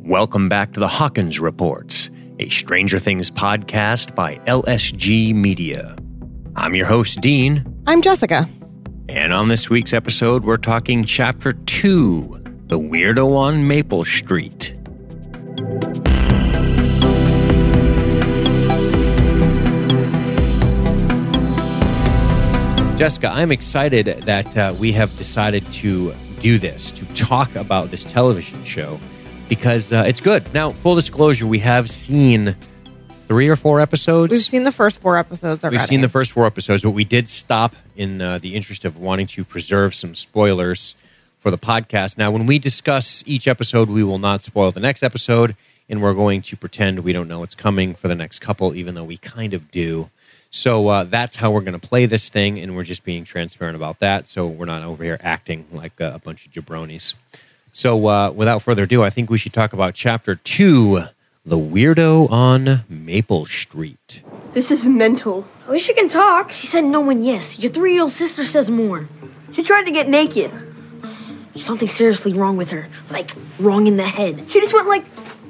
Welcome back to the Hawkins Reports, a Stranger Things podcast by LSG Media. I'm your host, Dean. I'm Jessica. And on this week's episode, we're talking Chapter 2, The Weirdo on Maple Street. Jessica, I'm excited that we have decided to do this, to talk about this television show, because it's good. Now, full disclosure, we have seen 3 or 4 episodes. We've seen the first 4 episodes already. We've seen the first 4 episodes, but we did stop in the interest of wanting to preserve some spoilers for the podcast. Now, when we discuss each episode, we will not spoil the next episode, and we're going to pretend we don't know what's coming for the next couple, even though we kind of do. So that's how we're going to play this thing, and we're just being transparent about that, so we're not over here acting like a bunch of jabronis. So without further ado, I think we should talk about Chapter 2, The Weirdo on Maple Street. This is mental. At least she can talk. She said no and yes. Your 3-year-old sister says more. She tried to get naked. There's something seriously wrong with her. Like, wrong in the head. She just went like...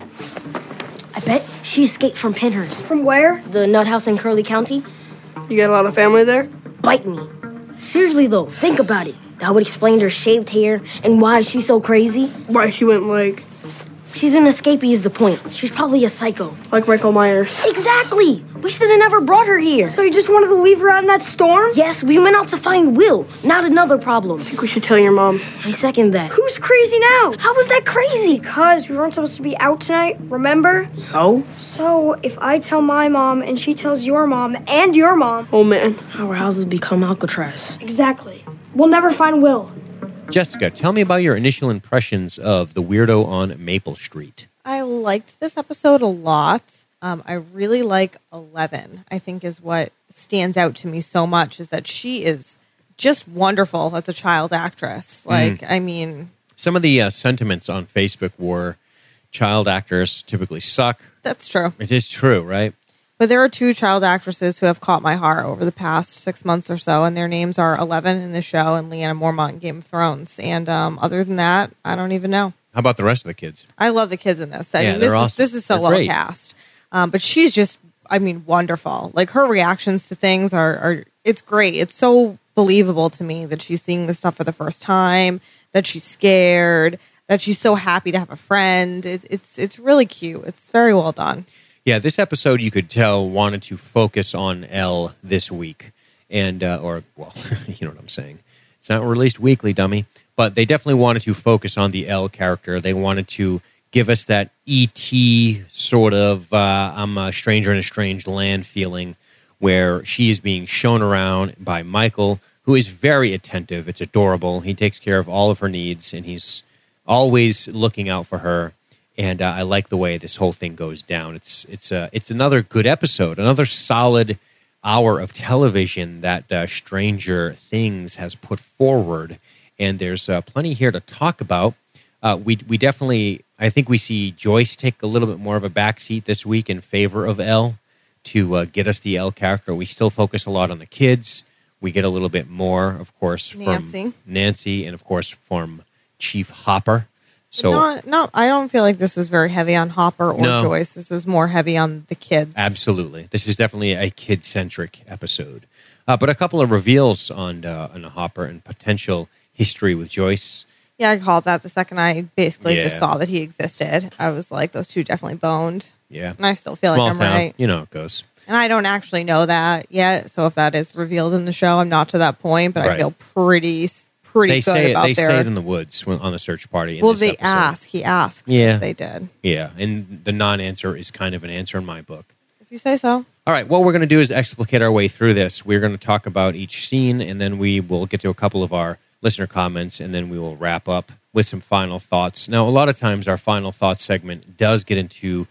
I bet she escaped from Pinhurst. From where? The nut house in Curly County. You got a lot of family there? Bite me. Seriously, though, think about it. That would explain her shaved hair and why she's so crazy. Why she went like... She's an escapee is the point. She's probably a psycho. Like Michael Myers. Exactly! We should have never brought her here. So you just wanted to leave her out in that storm? Yes, we went out to find Will, not another problem. I think we should tell your mom. I second that. Who's crazy now? How was that crazy? Because we weren't supposed to be out tonight, remember? So? So if I tell my mom and she tells your mom and your mom... Oh, man. Our houses become Alcatraz. Exactly. We'll never find Will. Jessica, tell me about your initial impressions of The Weirdo on Maple Street. I liked this episode a lot. I really like 11, I think is what stands out to me so much, is that she is just wonderful as a child actress. Like, I mean... Some of the sentiments on Facebook were child actors typically suck. That's true. It is true, right? But there are 2 child actresses who have caught my heart over the past 6 months or so, and their names are Eleven in the show and Lyanna Mormont in Game of Thrones. And other than that, I don't even know. How about the rest of the kids? I love the kids in this. I mean, they're awesome. This is so They're well great. cast. But she's just, I mean, wonderful. Like, her reactions to things are it's great. It's so believable to me that she's seeing this stuff for the first time, that she's scared, that she's so happy to have a friend. It's really cute. It's very well done. Yeah, this episode, you could tell, wanted to focus on Elle this week. And, you know what I'm saying. It's not released weekly, dummy. But they definitely wanted to focus on the Elle character. They wanted to give us that E.T. sort of, I'm a stranger in a strange land feeling, where she is being shown around by Michael, who is very attentive. It's adorable. He takes care of all of her needs, and he's always looking out for her. And I like the way this whole thing goes down. It's another good episode, another solid hour of television that Stranger Things has put forward. And there's plenty here to talk about. We definitely, I think we see Joyce take a little bit more of a backseat this week in favor of Elle to get us the Elle character. We still focus a lot on the kids. We get a little bit more, of course, from Nancy and, of course, from Chief Hopper. So No, I don't feel like this was very heavy on Hopper or Joyce. This was more heavy on the kids. Absolutely. This is definitely a kid-centric episode. But a couple of reveals on Hopper and potential history with Joyce. Yeah, I called that the second I basically just saw that he existed. I was like, those 2 definitely boned. Yeah. And I still feel Small like I'm town, right. You know how it goes. And I don't actually know that yet. So if that is revealed in the show, I'm not to that point. But I feel pretty they good say about They say it in the woods on the search party. Well, they ask. He asks if they did. Yeah, and the non-answer is kind of an answer in my book. If you say so. All right, what we're going to do is explicate our way through this. We're going to talk about each scene, and then we will get to a couple of our listener comments, and then we will wrap up with some final thoughts. Now, a lot of times our final thoughts segment does get into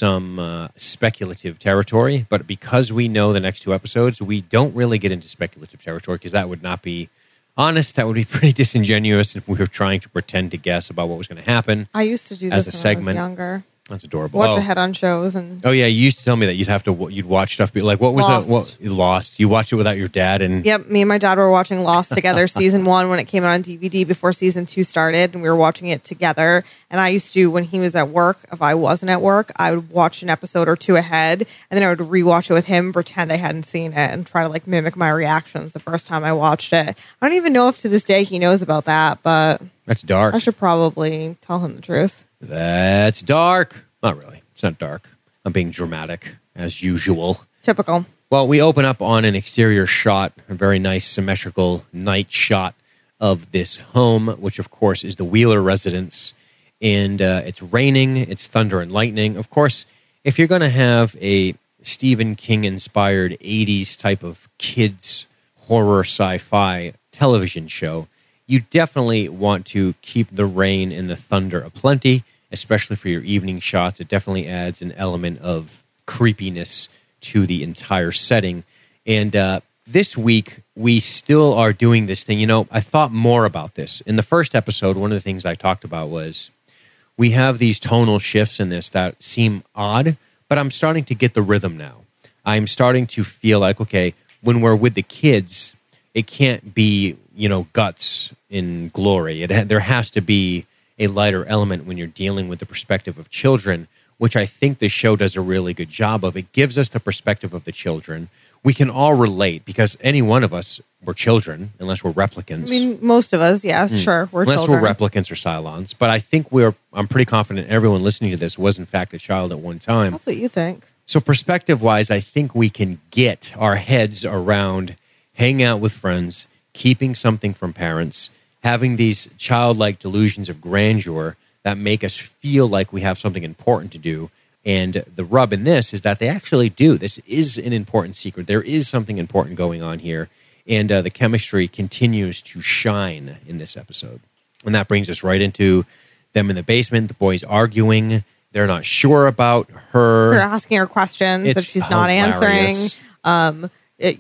some speculative territory, but because we know the next 2 episodes, we don't really get into speculative territory because that would not be honest. That would be pretty disingenuous if we were trying to pretend to guess about what was going to happen. I used to do as this a when segment. I was younger. That's adorable. Watch ahead on shows and Oh yeah, you used to tell me that you'd watch stuff. Like what was Lost. that? What Lost? You watched it without your dad, and Yep, me and my dad were watching Lost together, season 1 when it came out on DVD before season 2 started, and we were watching it together. And I used to, when he was at work, if I wasn't at work, I would watch an episode or two ahead, and then I would rewatch it with him, pretend I hadn't seen it, and try to like mimic my reactions the first time I watched it. I don't even know if to this day he knows about that, but that's dark. I should probably tell him the truth. That's dark. Not really. It's not dark. I'm being dramatic as usual. Typical. Well, we open up on an exterior shot, a very nice symmetrical night shot of this home, which of course is the Wheeler residence. And it's raining, it's thunder and lightning. Of course, if you're going to have a Stephen King inspired 80s type of kids horror sci-fi television show, you definitely want to keep the rain and the thunder aplenty, especially for your evening shots. It definitely adds an element of creepiness to the entire setting. And this week, we still are doing this thing. You know, I thought more about this. In the first episode, one of the things I talked about was we have these tonal shifts in this that seem odd, but I'm starting to get the rhythm now. I'm starting to feel like, okay, when we're with the kids, it can't be, you know, guts in glory. There has to be a lighter element when you're dealing with the perspective of children, which I think the show does a really good job of. It gives us the perspective of the children. We can all relate because any one of us were children, unless we're replicants. I mean, most of us, yeah, sure, we're unless children. we're replicants or Cylons. But I think I'm pretty confident everyone listening to this was in fact a child at one time. That's what you think. So perspective-wise, I think we can get our heads around hanging out with friends, keeping something from parents, having these childlike delusions of grandeur that make us feel like we have something important to do. And the rub in this is that they actually do. This is an important secret. There is something important going on here. And the chemistry continues to shine in this episode. And that brings us right into them in the basement, the boys arguing. They're not sure about her. They're asking her questions It's that she's not hilarious. answering.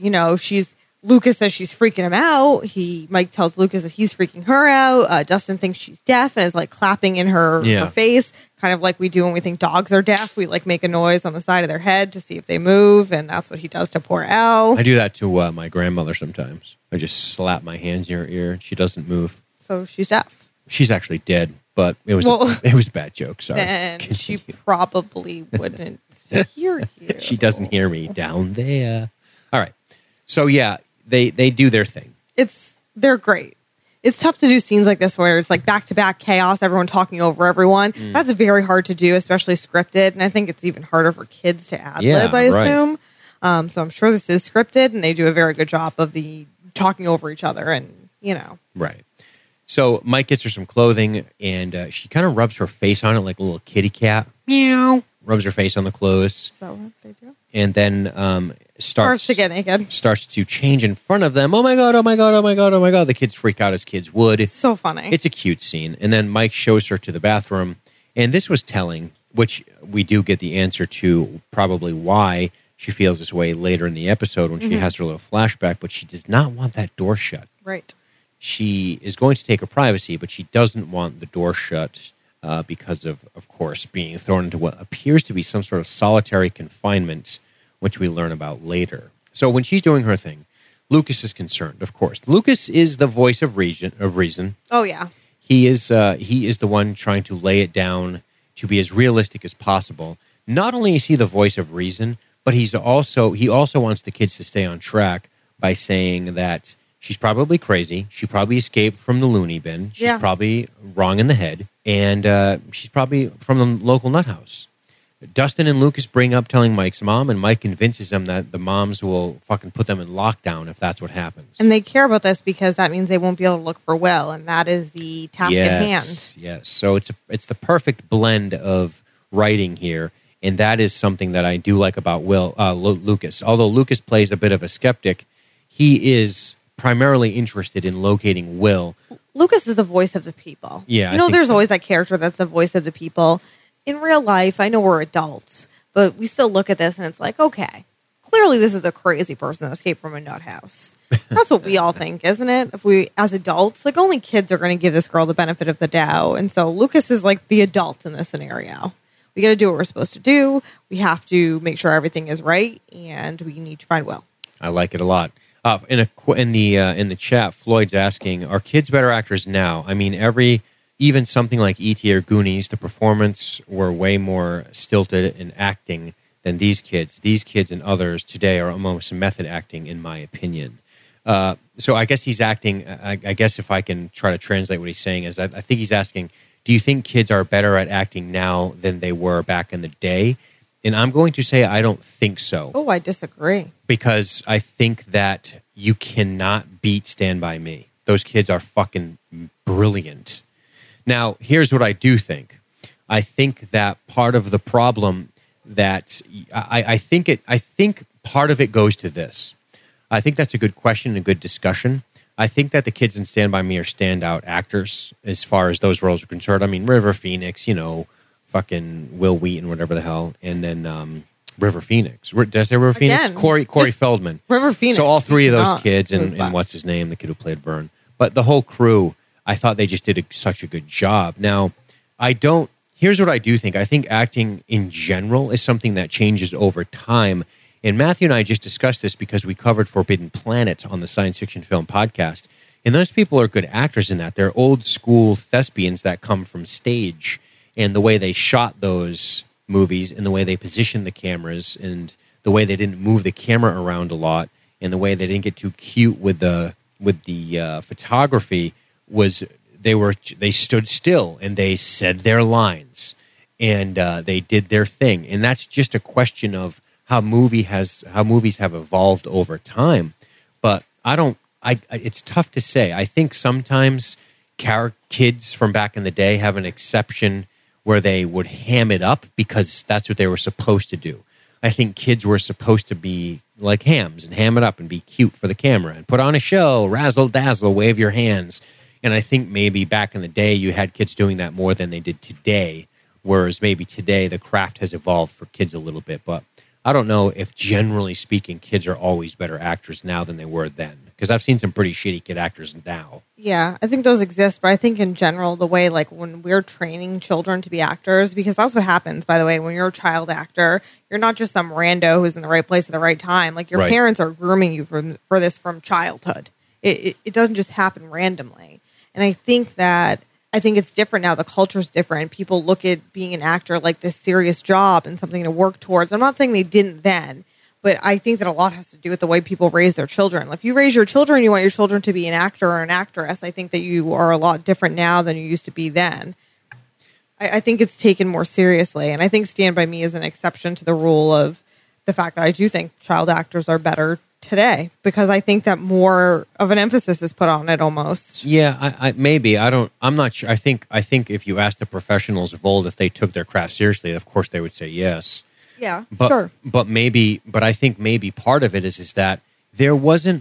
Lucas says she's freaking him out. Mike tells Lucas that he's freaking her out. Dustin thinks she's deaf and is like clapping in her face, kind of like we do when we think dogs are deaf. We like make a noise on the side of their head to see if they move, and that's what he does to poor Elle. I do that to my grandmother sometimes. I just slap my hands in her ear and she doesn't move. So she's deaf. She's actually dead, but it was a bad joke. Sorry. Then she probably wouldn't hear you. She doesn't hear me down there. All right. So yeah, they do their thing. They're great. It's tough to do scenes like this where it's like back-to-back chaos, everyone talking over everyone. That's very hard to do, especially scripted. And I think it's even harder for kids to ad-lib, I assume. So I'm sure this is scripted, and they do a very good job of the talking over each other and, you know. Right. So Mike gets her some clothing, and she kind of rubs her face on it like a little kitty cat. Meow. Rubs her face on the clothes. Is that what they do? And then starts to get naked. Starts to change in front of them. Oh my God, oh my God, oh my God, oh my God. The kids freak out as kids would. It's so funny. It's a cute scene. And then Mike shows her to the bathroom. And this was telling, which we do get the answer to probably why she feels this way later in the episode when she has her little flashback. But she does not want that door shut. Right. She is going to take her privacy, but she doesn't want the door shut because of course, being thrown into what appears to be some sort of solitary confinement, which we learn about later. So when she's doing her thing, Lucas is concerned, of course. Lucas is the voice of reason. Oh, yeah. He is the one trying to lay it down to be as realistic as possible. Not only is he the voice of reason, but he also wants the kids to stay on track by saying that she's probably crazy. She probably escaped from the loony bin. She's probably wrong in the head. And she's probably from the local nut house. Dustin and Lucas bring up telling Mike's mom, and Mike convinces them that the moms will fucking put them in lockdown if that's what happens. And they care about this because that means they won't be able to look for Will, and that is the task at hand. Yes. So it's the perfect blend of writing here, and that is something that I do like about Lucas. Although Lucas plays a bit of a skeptic, he is primarily interested in locating Will. Lucas is the voice of the people. Yeah, there's always that character that's the voice of the people. In real life, I know we're adults, but we still look at this and it's like, okay, clearly this is a crazy person that escaped from a nut house. That's what we all think, isn't it? If we, as adults, like only kids are going to give this girl the benefit of the doubt. And so Lucas is like the adult in this scenario. We got to do what we're supposed to do. We have to make sure everything is right, and we need to find Will. I like it a lot. In the chat, Floyd's asking, are kids better actors now? I mean, even something like E.T. or Goonies, the performance were way more stilted in acting than these kids. These kids and others today are almost method acting, in my opinion. So I guess he's acting, I guess if I can try to translate what he's saying is, I think he's asking, do you think kids are better at acting now than they were back in the day? And I'm going to say I don't think so. Oh, I disagree. Because I think that you cannot beat Stand By Me. Those kids are fucking brilliant. Now, here's what I do think. I think that part of the problem that I think part of it goes to this. I think that's a good question and a good discussion. I think that the kids in Stand By Me are standout actors as far as those roles are concerned. I mean, River Phoenix, fucking Will Wheaton, whatever the hell, and then River Phoenix. Did I say River Phoenix? Corey Feldman. River Phoenix. So all three of those kids and what's his name, the kid who played Vern. But the whole crew, I thought they just did such a good job. Now, here's what I do think. I think acting in general is something that changes over time. And Matthew and I just discussed this because we covered Forbidden Planet on the Science Fiction Film Podcast. And those people are good actors in that. They're old school thespians that come from stage. And the way they shot those movies and the way they positioned the cameras and the way they didn't move the camera around a lot and the way they didn't get too cute with the photography was they stood still and they said their lines and they did their thing. And that's just a question of how movies have evolved over time. But it's tough to say. I think sometimes kids from back in the day have an exception where they would ham it up because that's what they were supposed to do. I think kids were supposed to be like hams and ham it up and be cute for the camera and put on a show, razzle dazzle, wave your hands. And I think maybe back in the day you had kids doing that more than they did today, whereas maybe today the craft has evolved for kids a little bit. But I don't know if generally speaking kids are always better actors now than they were then, because I've seen some pretty shitty kid actors now. Yeah, I think those exist, but I think in general, the way like when we're training children to be actors, because that's what happens, by the way, when you're a child actor, you're not just some rando who's in the right place at the right time. Like your parents are grooming you for this from childhood. It doesn't just happen randomly. And I think it's different now. The culture's different. People look at being an actor like this serious job and something to work towards. I'm not saying they didn't then, but I think that a lot has to do with the way people raise their children. If you raise your children, you want your children to be an actor or an actress. I think that you are a lot different now than you used to be then. I think it's taken more seriously. And I think Stand By Me is an exception to the rule of the fact that I do think child actors are better today because I think that more of an emphasis is put on it almost. Yeah, maybe. I'm not sure. I think if you ask the professionals of old if they took their craft seriously, of course they would say yes. Yeah, sure. But I think maybe part of it is that there wasn't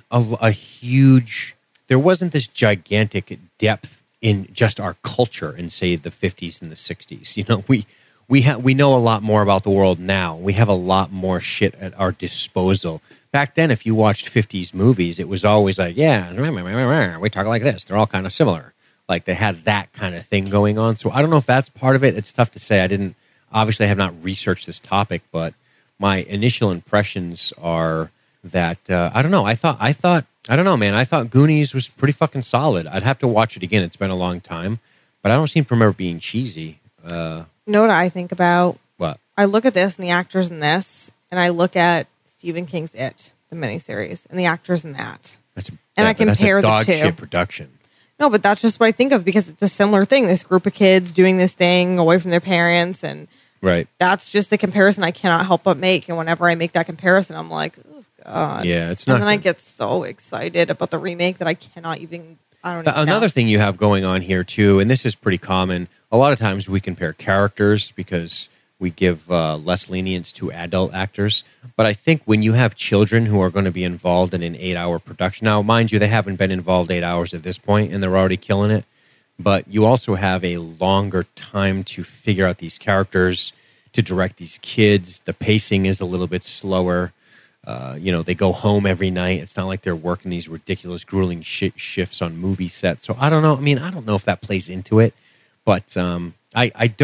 there wasn't this gigantic depth in just our culture in, say, the 50s and the 60s. We know a lot more about the world now. We have a lot more shit at our disposal. Back then, if you watched 50s movies, it was always like, yeah, we talk like this. They're all kind of similar. Like they had that kind of thing going on. So I don't know if that's part of it. It's tough to say. Obviously, I have not researched this topic, but my initial impressions are that I don't know. I don't know, man. I thought Goonies was pretty fucking solid. I'd have to watch it again. It's been a long time, but I don't seem to remember being cheesy. You know what I think about? What? I look at this and the actors in this, and I look at Stephen King's It, the miniseries, and the actors in that. I compare the two. That's a dog shit production. No, but that's just what I think of because it's a similar thing. This group of kids doing this thing away from their parents, and that's just the comparison I cannot help but make. And whenever I make that comparison, I'm like, oh god, yeah, it's not. And then I get so excited about the remake that I cannot even. Another thing you have going on here too, and this is pretty common. A lot of times we compare characters because we give less lenience to adult actors. But I think when you have children who are going to be involved in an 8-hour production, now mind you, they haven't been involved 8 hours at this point and they're already killing it. But you also have a longer time to figure out these characters, to direct these kids. The pacing is a little bit slower. They go home every night. It's not like they're working these ridiculous, grueling shifts on movie sets. So I don't know. I mean, I don't know if that plays into it, but I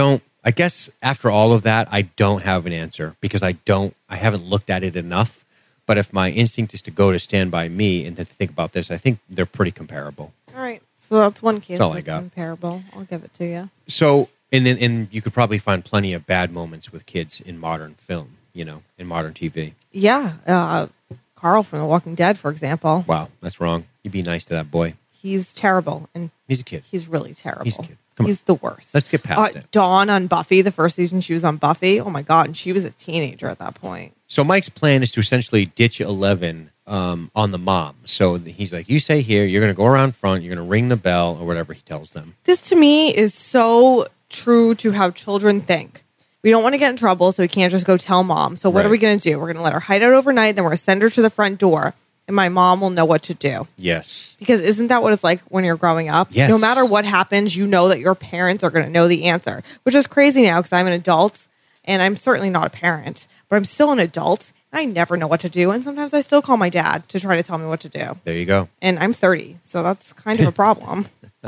I guess after all of that, I don't have an answer because I haven't looked at it enough. But if my instinct is to go to Stand By Me and then to think about this, I think they're pretty comparable. All right. So that's one case That's all I that's got. comparable. I'll give it to you. So, and you could probably find plenty of bad moments with kids in modern film, in modern TV. Yeah. Carl from The Walking Dead, for example. Wow, that's wrong. You be nice to that boy. He's terrible. And He's a kid. he's really terrible. He's a kid. Come on. He's the worst. Let's get past it. Dawn on Buffy, the first season she was on Buffy. Oh my God. And she was a teenager at that point. So Mike's plan is to essentially ditch 11 on the mom. So he's like, you stay here. You're going to go around front. You're going to ring the bell or whatever he tells them. This to me is so true to how children think. We don't want to get in trouble, so we can't just go tell mom. So what Right. are we going to do? We're going to let her hide out overnight, then we're going to send her to the front door, and my mom will know what to do. Yes. Because isn't that what it's like when you're growing up? Yes. No matter what happens, you know that your parents are going to know the answer, which is crazy now because I'm an adult, and I'm certainly not a parent, but I'm still an adult, and I never know what to do. And sometimes I still call my dad to try to tell me what to do. There you go. And I'm 30, so that's kind of a problem.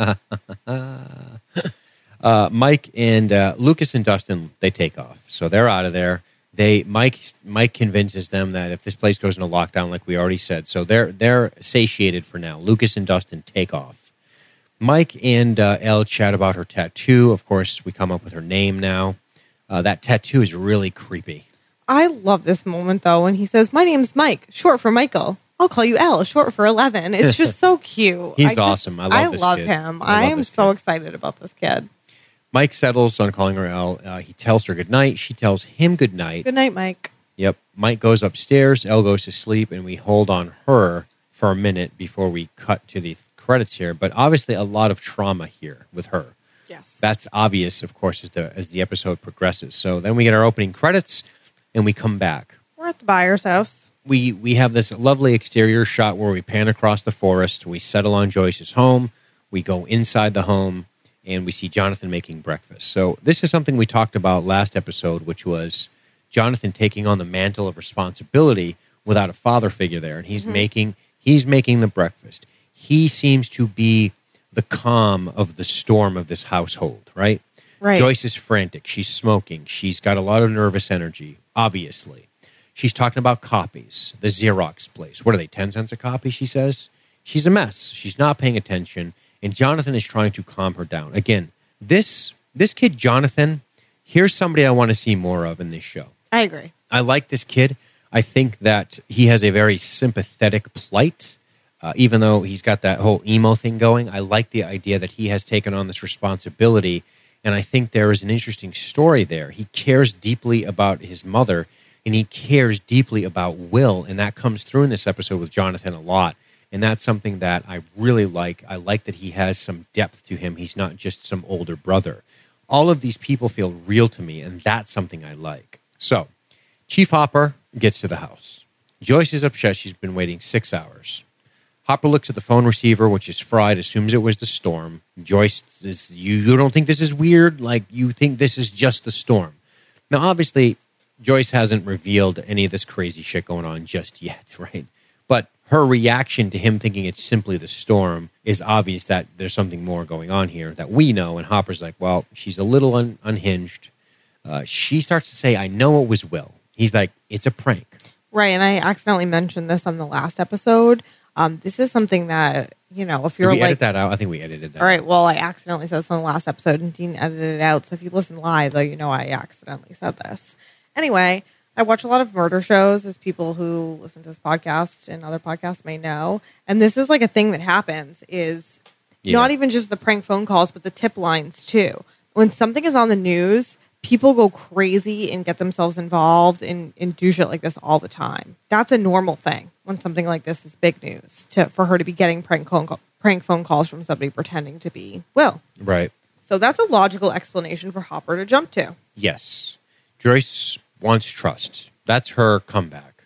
Mike and Lucas and Dustin, they take off. So they're out of there. Mike convinces them that if this place goes into lockdown, like we already said, so they're satiated for now. Lucas and Dustin take off. Mike and Elle chat about her tattoo. Of course, we come up with her name now. That tattoo is really creepy. I love this moment, though, when he says, "My name's Mike, short for Michael. I'll call you L, short for 11. It's just so cute. He's awesome. I love this kid. him. I I love am this so kid. excited about this kid. Mike settles on calling her Elle. He tells her goodnight. She tells him goodnight. Good night, Mike. Yep. Mike goes upstairs. Elle goes to sleep, and we hold on her for a minute before we cut to the credits here. But obviously, a lot of trauma here with her. Yes. That's obvious, of course, as the episode progresses. So then we get our opening credits, and we come back. We're at the buyer's house. We have this lovely exterior shot where we pan across the forest. We settle on Joyce's home. We go inside the home, and we see Jonathan making breakfast. So this is something we talked about last episode, which was Jonathan taking on the mantle of responsibility without a father figure there, and he's making the breakfast. He seems to be the calm of the storm of this household, right? Right. Joyce is frantic. She's smoking. She's got a lot of nervous energy, obviously. She's talking about copies, the Xerox place. What are they, 10 cents a copy, she says? She's a mess. She's not paying attention. And Jonathan is trying to calm her down. Again, this kid, Jonathan, here's somebody I want to see more of in this show. I agree. I like this kid. I think that he has a very sympathetic plight. Even though he's got that whole emo thing going, I like the idea that he has taken on this responsibility. And I think there is an interesting story there. He cares deeply about his mother, and he cares deeply about Will. And that comes through in this episode with Jonathan a lot. And that's something that I really like. I like that he has some depth to him. He's not just some older brother. All of these people feel real to me, and that's something I like. So, Chief Hopper gets to the house. Joyce is upset. She's been waiting 6 hours. Hopper looks at the phone receiver, which is fried, assumes it was the storm. Joyce says, you don't think this is weird? Like, you think this is just the storm. Now, obviously, Joyce hasn't revealed any of this crazy shit going on just yet, right? But her reaction to him thinking it's simply the storm is obvious that there's something more going on here that we know. And Hopper's like, well, she's a little unhinged. She starts to say, I know it was Will. He's like, it's a prank. Right. And I accidentally mentioned this on the last episode. This is something that, if you're Did we like, edit that out? I think we edited that. all right, well, I accidentally said this on the last episode and Dean edited it out. So if you listen live, though, I accidentally said this. Anyway, I watch a lot of murder shows, as people who listen to this podcast and other podcasts may know. And this is like a thing that happens is not even just the prank phone calls, but the tip lines too. When something is on the news, people go crazy and get themselves involved and do shit like this all the time. That's a normal thing when something like this is big news for her to be getting prank phone calls from somebody pretending to be Will. Right. So that's a logical explanation for Hopper to jump to. Yes. Joyce wants trust. That's her comeback.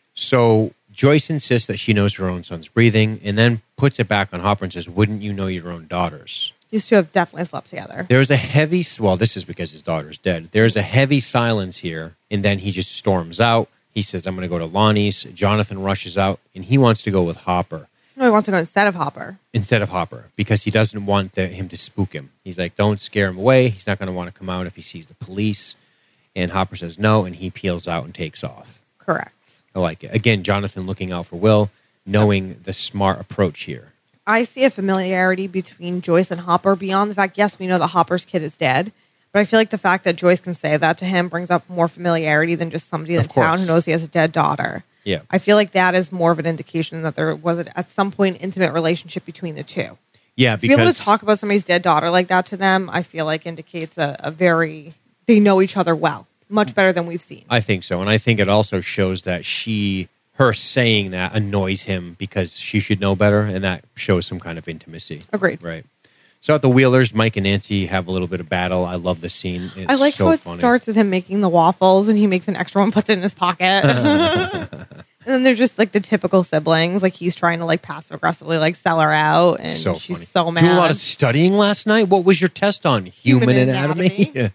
So Joyce insists that she knows her own son's breathing and then puts it back on Hopper and says, wouldn't you know your own daughter's? These two have definitely slept together. There's a heavy, well, this is because his daughter's dead. There's a heavy silence here, and then he just storms out. He says, I'm going to go to Lonnie's. Jonathan rushes out, and he wants to go with Hopper. No, he wants to go instead of Hopper. Because he doesn't want him to spook him. He's like, don't scare him away. He's not going to want to come out if he sees the police. And Hopper says no, and he peels out and takes off. Correct. I like it. Again, Jonathan looking out for Will, knowing the smart approach here. I see a familiarity between Joyce and Hopper beyond the fact, yes, we know that Hopper's kid is dead, but I feel like the fact that Joyce can say that to him brings up more familiarity than just somebody in Of town course. who knows he has a dead daughter. Yeah. I feel like that is more of an indication that there was at some point intimate relationship between the two. Yeah, To be able because to talk about somebody's dead daughter like that to them, I feel like indicates a very, they know each other well, much better than we've seen. I think so. And I think it also shows that her saying that annoys him because she should know better, and that shows some kind of intimacy. Agreed. Right. So at the Wheelers, Mike and Nancy have a little bit of battle. I love the scene. It's I like so how it funny. starts with him making the waffles and he makes an extra one, puts it in his pocket. And then they're just like the typical siblings. Like he's trying to like passive aggressively like sell her out, and So she's funny. so mad. Doing a lot of studying last night. What was your test on? Human anatomy?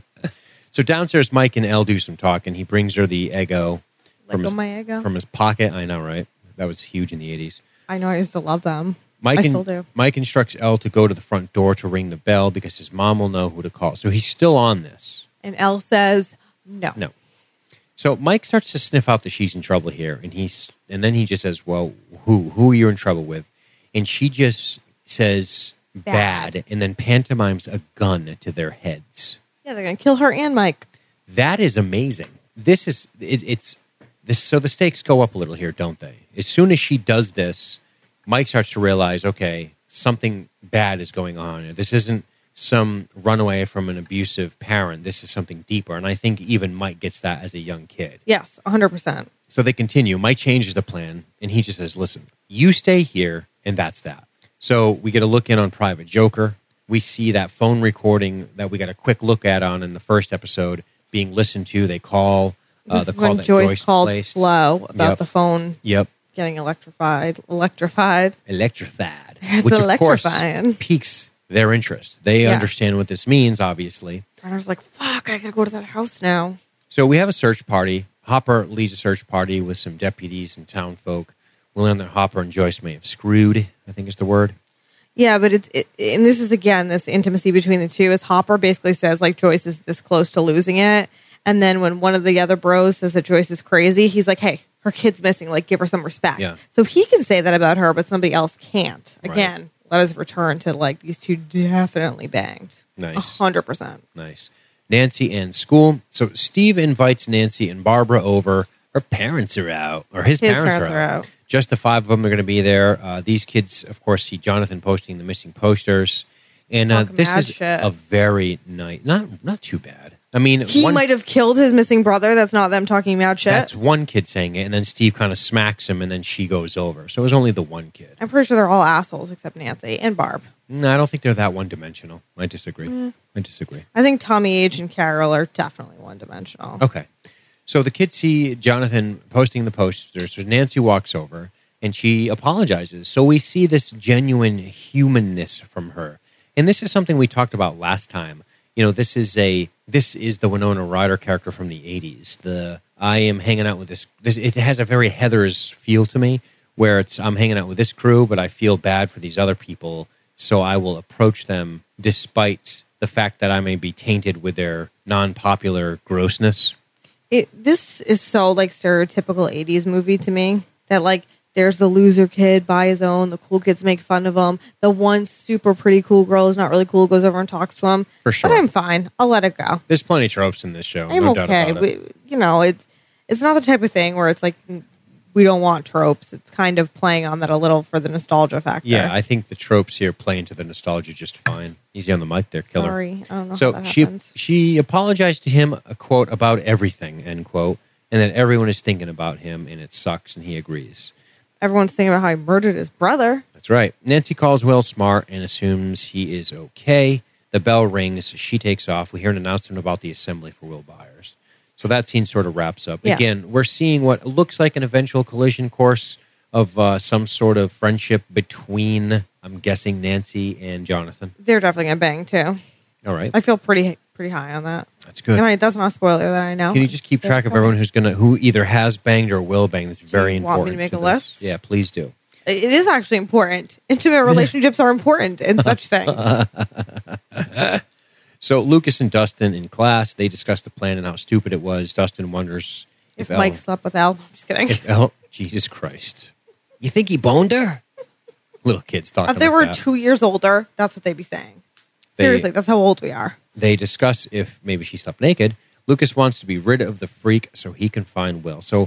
So downstairs, Mike and Elle do some talking. He brings her the Eggo from his pocket. I know, right? That was huge in the 80s. I know. I used to love them. Mike I still do. Mike instructs Elle to go to the front door to ring the bell because his mom will know who to call. So he's still on this. And Elle says no. No. So Mike starts to sniff out that she's in trouble here, and then he just says, "Well, who are you in trouble with?" And she just says bad, and then pantomimes a gun to their heads. Yeah, they're gonna kill her and Mike. That is amazing. This is it's this. So the stakes go up a little here, don't they? As soon as she does this, Mike starts to realize, okay, something bad is going on. This isn't some runaway from an abusive parent. This is something deeper. And I think even Mike gets that as a young kid. Yes, 100%. So they continue. Mike changes the plan, and he just says, listen, you stay here, and that's that. So we get a look in on Private Joker. We see that phone recording that we got a quick look at on in the first episode being listened to. They call This the is call when that Joyce called placed. Flo about Yep. the phone Yep. getting electrified. Electrified. It's Which, of course, electrifying. piques their interest. They Yeah. understand what this means, obviously. And I was like, fuck, I gotta go to that house now. So we have a search party. Hopper leads a search party with some deputies and town folk. We learn that Hopper and Joyce may have screwed, I think is the word. Yeah, but and this is again this intimacy between the two. Is Hopper basically says like Joyce is this close to losing it, and then when one of the other bros says that Joyce is crazy, he's like, "Hey, her kid's missing. Like, give her some respect." Yeah. So he can say that about her, but somebody else can't. Right. Again, let us return to like these two definitely banged. Nice. 100%. Nice. Nancy and school. So Steve invites Nancy and Barbara over. Her parents are out, or his parents are out. Just the five of them are going to be there. These kids, of course, see Jonathan posting the missing posters. And Talk this mad is shit. a very nice, not too bad. I mean, He one- might have killed his missing brother. That's not them talking about shit. that's one kid saying it, and then Steve kind of smacks him, and then she goes over. So it was only the one kid. I'm pretty sure they're all assholes except Nancy and Barb. No, I don't think they're that one-dimensional. I disagree. I disagree. I think Tommy H and Carol are definitely one-dimensional. Okay. So the kids see Jonathan posting the posters. So Nancy walks over, and she apologizes. So we see this genuine humanness from her. And this is something we talked about last time. You know, this is the Winona Ryder character from the 80s. I am hanging out with this. It has a very Heathers feel to me, where I'm hanging out with this crew, but I feel bad for these other people, so I will approach them despite the fact that I may be tainted with their non-popular grossness. This is so like stereotypical 80s movie to me that like there's the loser kid by his own, the cool kids make fun of him, the one super pretty cool girl who's not really cool goes over and talks to him. For sure. But I'm fine. I'll let it go. There's plenty of tropes in this show. I'm no doubt okay. about it. You know, it's not the type of thing where it's like we don't want tropes. It's kind of playing on that a little for the nostalgia factor. Yeah, I think the tropes here play into the nostalgia just fine. Easy on the mic there, killer. Sorry, I don't know So how that she happened. she apologized to him, a quote, about everything, end quote, and that everyone is thinking about him and it sucks, and he agrees. Everyone's thinking about how he murdered his brother. That's right. Nancy calls Will smart and assumes he is okay. The bell rings. She takes off. We hear an announcement about the assembly for Will Byers. So that scene sort of wraps up. Yeah. Again, we're seeing what looks like an eventual collision course of some sort of friendship between, I'm guessing, Nancy and Jonathan. They're definitely gonna bang too. All right. I feel pretty high on that. That's good. And that's not a spoiler that I know. Can you just keep track of everyone who either has banged or will bang? That's very you want important. me to make a this. list? Yeah, please do. It is actually important. Intimate relationships are important in such things. So Lucas and Dustin in class, they discuss the plan and how stupid it was. Dustin wonders If Mike slept with Elle. I'm just kidding. Jesus Christ. You think he boned her? Little kids talking If they like were that. 2 years older, that's what they'd be saying. Seriously, that's how old we are. They discuss if maybe she slept naked. Lucas wants to be rid of the freak so he can find Will. So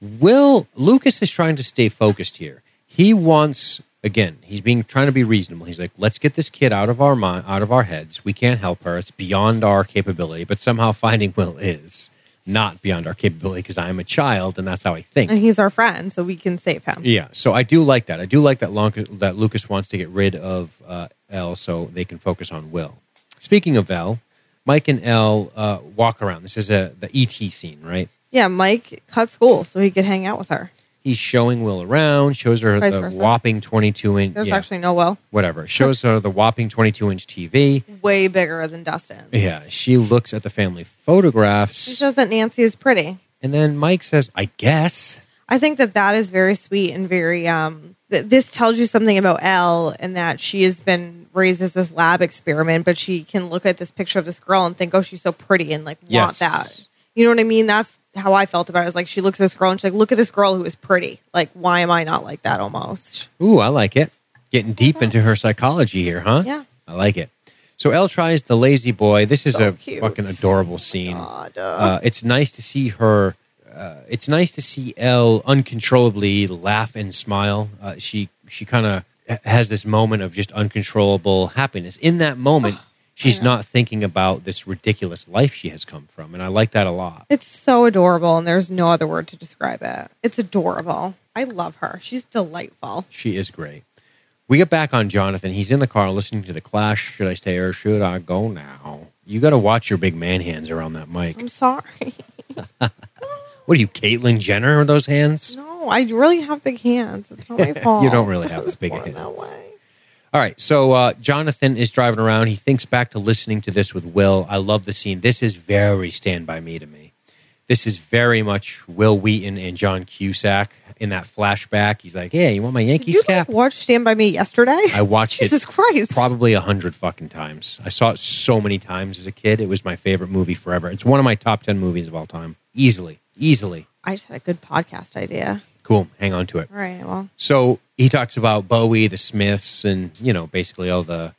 Lucas is trying to stay focused here. He wants, again, he's trying to be reasonable. He's like, let's get this kid out of our mind, out of our heads. We can't help her. It's beyond our capability. But somehow finding Will is not beyond our capability because I'm a child and that's how I think. And he's our friend, so we can save him. Yeah, so I do like that. I do like that Lucas wants to get rid of Elle so they can focus on Will. Speaking of Elle, Mike and Elle walk around. This is the E.T. scene, right? Yeah, Mike cut school so he could hang out with her. He's showing Will around, shows her Vice the versa. whopping 22-inch... There's actually no Will. Whatever. Shows her the whopping 22-inch TV. Way bigger than Dustin's. Yeah, she looks at the family She photographs. says that Nancy is pretty. And then Mike says, I guess. I think that is very sweet and very... this tells you something about Elle and that she has been raised as this lab experiment, but she can look at this picture of this girl and think, oh, she's so pretty and like want Yes. that. You know what I mean? That's how I felt about it. It's like she looks at this girl and she's like, look at this girl who is pretty. Like, why am I not like that almost? Ooh, I like it. Getting deep into her psychology here, huh? Yeah. I like it. So Elle tries the lazy boy. This is So a cute. fucking adorable scene. God. It's nice to see her. It's nice to see Elle uncontrollably laugh and smile. She kind of has this moment of just uncontrollable happiness. In that moment, she's not thinking about this ridiculous life she has come from, and I like that a lot. It's so adorable, and there's no other word to describe it. It's adorable. I love her. She's delightful. She is great. We get back on Jonathan. He's in the car listening to The Clash. Should I stay or should I go now? You got to watch your big man hands around that mic. I'm sorry. What are you, Caitlyn Jenner, with those hands? No, I really have big hands. It's not my fault. You don't really I have was as big born hands. that way. All right, so Jonathan is driving around. He thinks back to listening to this with Will. I love the scene. This is very Stand By Me to me. This is very much Will Wheaton and John Cusack in that flashback. He's like, "Hey, you want my Did Yankees you cap?" watch Stand By Me yesterday? I watched Jesus it Christ. probably 100 fucking times. I saw it so many times as a kid. It was my favorite movie forever. It's one of my top 10 movies of all time. Easily. I just had a good podcast idea. Cool. Hang on to it. All right, well, So he talks about Bowie, the Smiths, and basically all the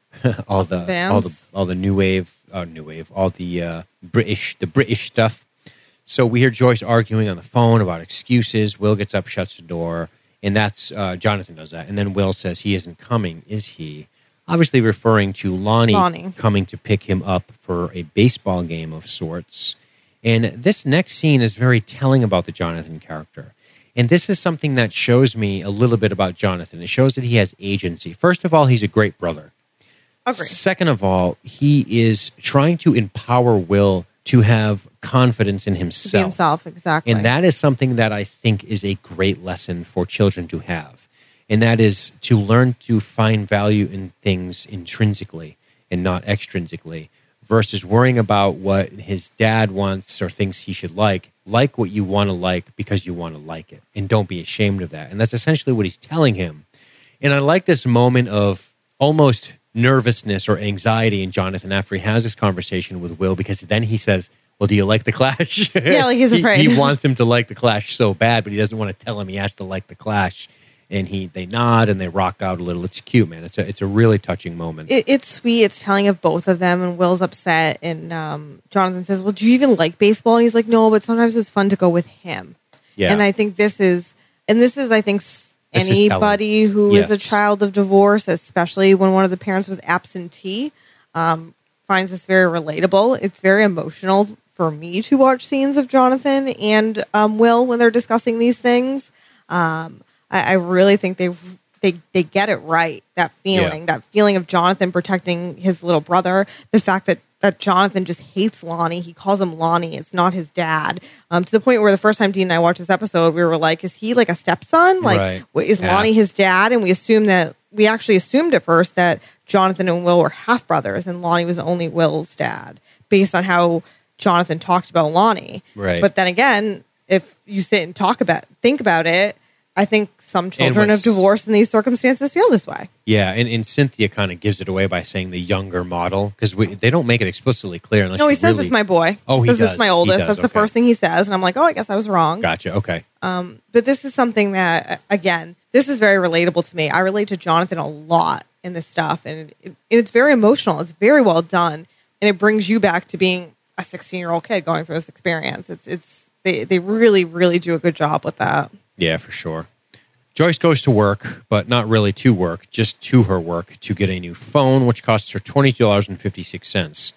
bands. all the new wave, all the British stuff. So we hear Joyce arguing on the phone about excuses. Will gets up, shuts the door, and that's Jonathan does that. And then Will says he isn't coming, is he? Obviously referring to Lonnie coming to pick him up for a baseball game of sorts. And this next scene is very telling about the Jonathan character. And this is something that shows me a little bit about Jonathan. It shows that he has agency. First of all, he's a great brother. agree. Second of all, he is trying to empower Will to have confidence in To be himself. himself, exactly. And that is something that I think is a great lesson for children to have. And that is to learn to find value in things intrinsically and not extrinsically, versus worrying about what his dad wants or thinks he should like what you want to like because you want to like it. And don't be ashamed of that. And that's essentially what he's telling him. And I like this moment of almost nervousness or anxiety in Jonathan after he has this conversation with Will, because then he says, well, do you like the Clash? Yeah, like he's afraid. He wants him to like the Clash so bad, but he doesn't want to tell him he has to like the Clash. And they nod and they rock out a little. It's cute, man. It's a really touching moment. It's sweet. It's telling of both of them, and Will's upset. And Jonathan says, well, do you even like baseball? And he's like, no, but sometimes it's fun to go with him. Yeah. And I think this is, I think, This is anybody telling. who is a Yes. child of divorce, especially when one of the parents was absentee, finds this very relatable. It's very emotional for me to watch scenes of Jonathan and Will when they're discussing these things. I really think they get it right. That feeling of Jonathan protecting his little brother. The fact that Jonathan just hates Lonnie. He calls him Lonnie. It's not his dad. To the point where the first time Dean and I watched this episode, we were like, is he like a stepson? Like, Right. is Yeah. Lonnie his dad? And we actually assumed at first that Jonathan and Will were half brothers and Lonnie was only Will's dad based on how Jonathan talked about Lonnie. Right. But then again, if you sit and think about it, I think some children of what's- divorce in these circumstances feel this way. Yeah, and Cynthia kind of gives it away by saying the younger model because they don't make it explicitly clear unless No, he you says really... it's my boy. Oh, he says does. it's my He oldest. does, That's the okay. first thing he says, and I'm like, oh, I guess I was wrong. Gotcha. Okay. But this is something that, again, this is very relatable to me. I relate to Jonathan a lot in this stuff, and it's very emotional. It's very well done, and it brings you back to being a 16-year-old kid going through this experience. They really, really do a good job with that. Yeah, for sure. Joyce goes to work, but not really to work, just to her work to get a new phone, which costs her $22.56.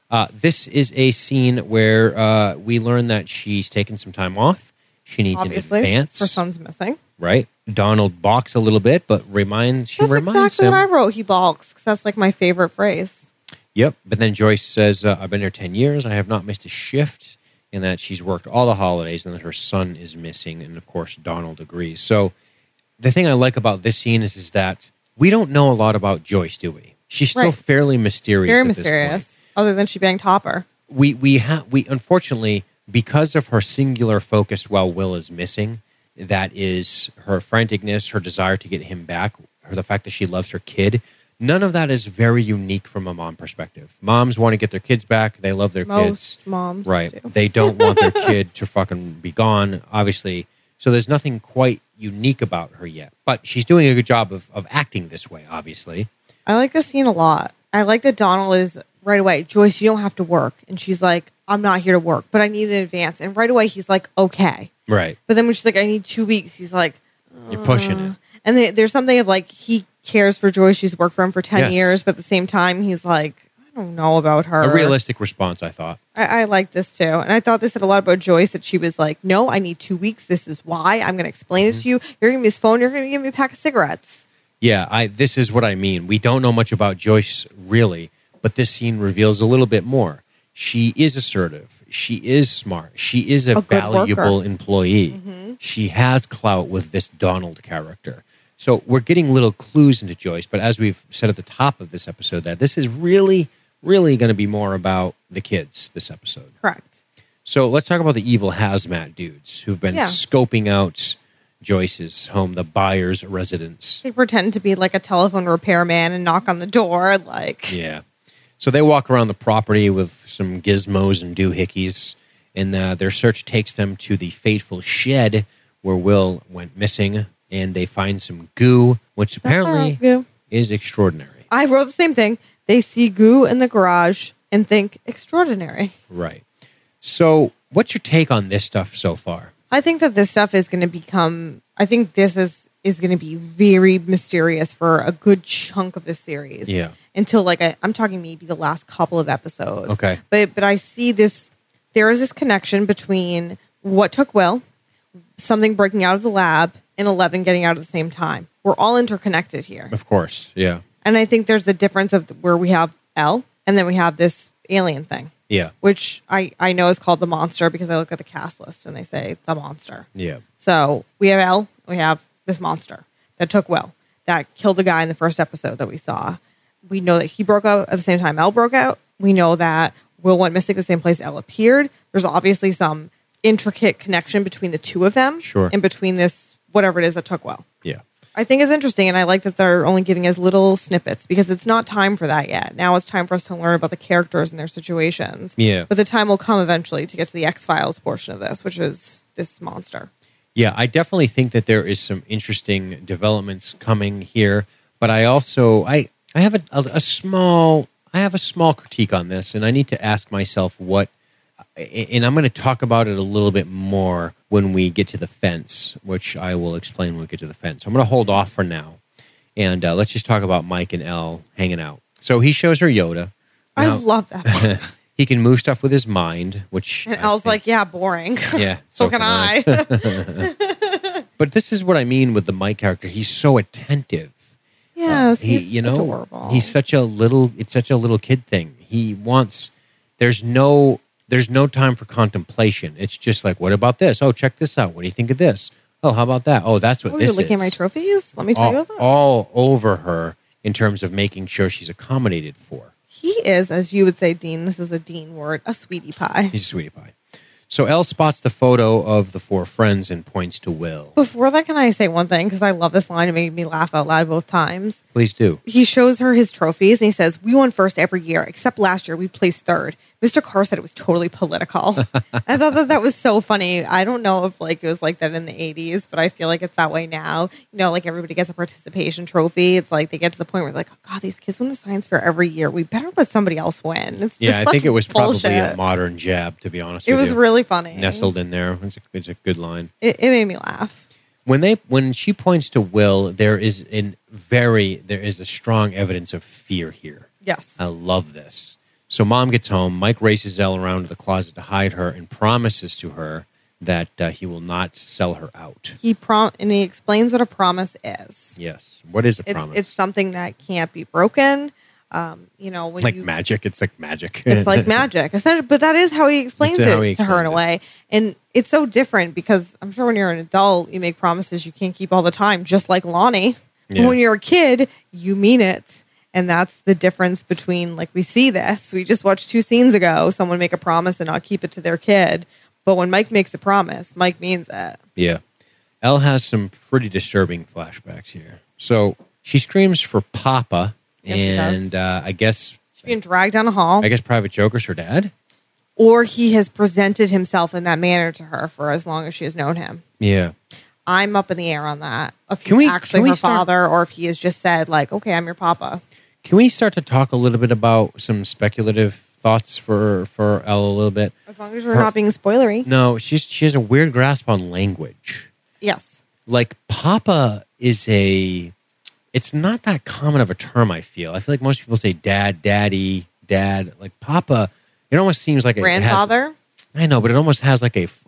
This is a scene where we learn that she's taken some time off. She needs Obviously, an advance. her son's missing. Right? Donald balks a little bit, but reminds That's exactly him. what I wrote. He balks, because that's like my favorite phrase. Yep. But then Joyce says, I've been here 10 years. I have not missed a shift, and that she's worked all the holidays and that her son is missing. And of course, Donald agrees. So the thing I like about this scene is that we don't know a lot about Joyce, do we? She's still Right. fairly mysterious. Very at this point. mysterious, other than she banged Hopper. We unfortunately, because of her singular focus while Will is missing, that is her franticness, her desire to get him back, the fact that she loves her kid. None of that is very unique from a mom perspective. Moms want to get their kids back. They love their kids. Most moms Right. do. They don't want their kid to fucking be gone, obviously. So there's nothing quite unique about her yet. But she's doing a good job of acting this way, obviously. I like this scene a lot. I like that Donald is right away, Joyce, you don't have to work. And she's like, I'm not here to work, but I need an advance. And right away, he's like, okay. Right. But then when she's like, I need 2 weeks, he's like, You're pushing it. and there's something of like, he cares for Joyce. She's worked for him for 10 Yes. years, but at the same time, he's like, I don't know about her. A realistic response, I thought. I like this too. And I thought this said a lot about Joyce, that she was like, no, I need 2 weeks. This is why. I'm going to explain it to you. You're going to give me his phone. You're going to give me a pack of cigarettes. Yeah, this is what I mean. We don't know much about Joyce, really, but this scene reveals a little bit more. She is assertive. She is smart. She is a good valuable worker. employee. She has clout with this Donald character. So we're getting little clues into Joyce, but as we've said at the top of this episode, that this is really, really going to be more about the kids this episode. Correct. So let's talk about the evil hazmat dudes who've been Yeah. scoping out Joyce's home, the buyer's residence. They pretend to be like a telephone repairman and knock on the door. Like, Yeah. So they walk around the property with some gizmos and doohickeys, and their search takes them to the fateful shed where Will went missing, and they find some goo, which apparently goo. is extraordinary. I wrote the same thing. They see goo in the garage and think extraordinary. Right. So what's your take on this stuff so far? I think that this stuff is going to become, I think this is going to be very mysterious for a good chunk of this series. Yeah. Until like, I'm talking maybe the last couple of episodes. Okay. But I see this, there is this connection between what took Will, something breaking out of the lab, and 11 getting out at the same time. We're all interconnected here. Of course. Yeah. And I think there's the difference of where we have Elle and then we have this alien thing, Yeah. which I know is called the Monster because I look at the cast list and they say the Monster. Yeah. So we have Elle, we have this monster that took Will, that killed the guy in the first episode that we saw. We know that he broke out at the same time Elle broke out. We know that Will went missing at the same place Elle appeared. There's obviously some intricate connection between the two of them. Sure. And between this, whatever it is that took Will. Yeah. I think it's interesting, and I like that they're only giving us little snippets because it's not time for that yet. Now it's time for us to learn about the characters and their situations. Yeah. But the time will come eventually to get to the X-Files portion of this, which is this monster. Yeah, I definitely think that there is some interesting developments coming here, but I also I have a small critique on this, and I need to ask myself what, and I'm going to talk about it a little bit more when we get to the fence, which I will explain when we get to the fence. So I'm going to hold off for now, and let's just talk about Mike and Elle hanging out. So he shows her Yoda. I Now, love that part. he can move stuff with his mind, which And I Elle's think- like, yeah, boring. yeah, so can I. But this is what I mean with the Mike character. He's so attentive. Yes, He, he's you know, adorable. he's such a little. It's such a little kid thing. He wants. There's no time for contemplation. It's just like, what about this? Oh, check this out. What do you think of this? Oh, how about that? Oh, that's what Oh, this you're looking is. at my trophies? Let me tell you about that. all over her in terms of making sure she's accommodated for. He is, as you would say, Dean, this is a Dean word, a sweetie pie. He's a sweetie pie. So Elle spots the photo of the four friends and points to Will. Before that, can I say one thing? Because I love this line. It made me laugh out loud both times. Please do. He shows her his trophies and he says, "We won first every year, except last year we placed third." Mr. Carr said it was totally political. I thought that was so funny. I don't know if like it was like that in the 80s, but I feel like it's that way now. You know, like everybody gets a participation trophy. It's like they get to the point where like, oh, God, these kids win the science fair every year. We better let somebody else win. It's Yeah, just I such think it was probably bullshit. a modern jab, to be honest It with was you. really funny. Nestled in there. It's a good line. It made me laugh. When she points to Will, there is a strong evidence of fear here. Yes. I love this. So mom gets home. Mike races Elle around to the closet to hide her and promises to her that he will not sell her out. And he explains what a promise is. Yes. What is a promise? It's something that can't be broken. You know, when like you, magic. It's like magic. It's like magic, essentially. But that is how he explains That's how he it to her in a explains way, and it's so different because I'm sure when you're an adult, you make promises you can't keep all the time, just like Lonnie. Yeah. But when you're a kid, you mean it, and that's the difference between like we see this. We just watched 2 scenes ago. Someone make a promise and not keep it to their kid, but when Mike makes a promise, Mike means it. Yeah. Elle has some pretty disturbing flashbacks here. So she screams for Papa, Yes, she and does. I guess She's being dragged down a hall, Private Joker's her dad. or he has presented himself in that manner to her for as long as she has known him. Yeah. I'm up in the air on that. If Can he's we- actually can we her start- father, or if he has just said like, "Okay, I'm your papa." Can we start to talk a little bit about some speculative thoughts for Elle a little bit? As long as we're not being spoilery. No, she has a weird grasp on language. Yes. Like Papa is it's not that common of a term, I feel. I feel like most people say dad, daddy, dad. Like Papa, it almost seems like Grandfather? I know, but it almost has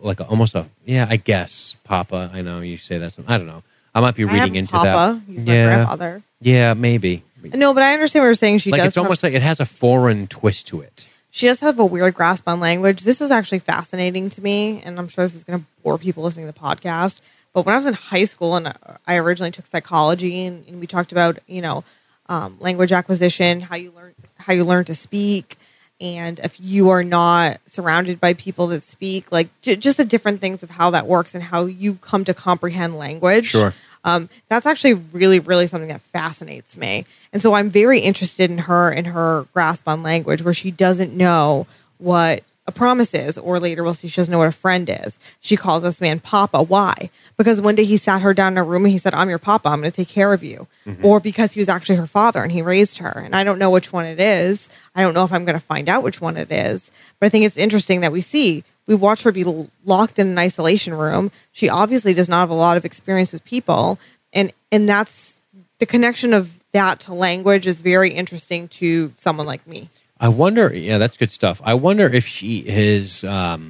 I guess Papa. I know you say that. I don't know. I might be I reading have into papa. that. He's my grandfather. Yeah, maybe. No, but I understand what you're saying. She Like does. it's almost like it has a foreign twist to it. She does have a weird grasp on language. This is actually fascinating to me, and I'm sure this is going to bore people listening to the podcast. But when I was in high school, and I originally took psychology, and we talked about language acquisition, how you learn to speak, and if you are not surrounded by people that speak, like just the different things of how that works and how you come to comprehend language. Sure. That's actually really, really something that fascinates me. And so I'm very interested in her grasp on language, where she doesn't know what a promise is, or later we'll see she doesn't know what a friend is. She calls this man Papa. Why? Because one day he sat her down in a room and he said, "I'm your Papa. I'm going to take care of you." Mm-hmm. Or because he was actually her father and he raised her. And I don't know which one it is. I don't know if I'm going to find out which one it is. But I think it's interesting that we watch her be locked in an isolation room. She obviously does not have a lot of experience with people. And that's the connection of that to language is very interesting to someone like me. I wonder. Yeah, that's good stuff. I wonder if she is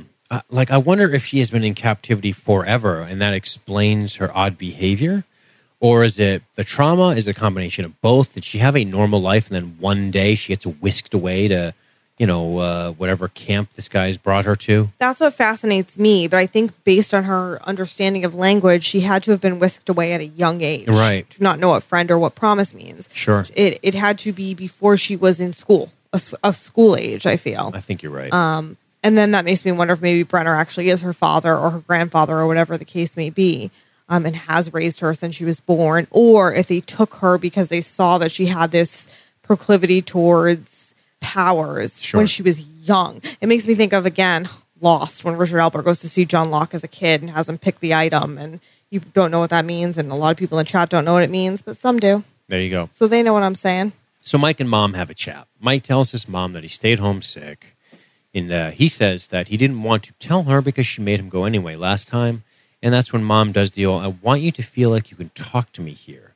I wonder if she has been in captivity forever, and that explains her odd behavior, or is it the trauma? Is it a combination of both? Did she have a normal life, and then one day she gets whisked away to, whatever camp this guy's brought her to? That's what fascinates me. But I think based on her understanding of language, she had to have been whisked away at a young age, Right. to not know what friend or what promise means. Sure. It had to be before she was in school, of school age. I feel. I think you're right. And then that makes me wonder if maybe Brenner actually is her father or her grandfather or whatever the case may be, and has raised her since she was born, or if they took her because they saw that she had this proclivity towards powers Sure. when she was young. It makes me think of, again, Lost, when Richard Albert goes to see John Locke as a kid and has him pick the item, and you don't know what that means, and a lot of people in the chat don't know what it means, but some do. There you go. So they know what I'm saying. So Mike and Mom have a chat. Mike tells his mom that he stayed home sick. And he says that he didn't want to tell her because she made him go anyway last time. And that's when Mom does the old, "I want you to feel like you can talk to me here."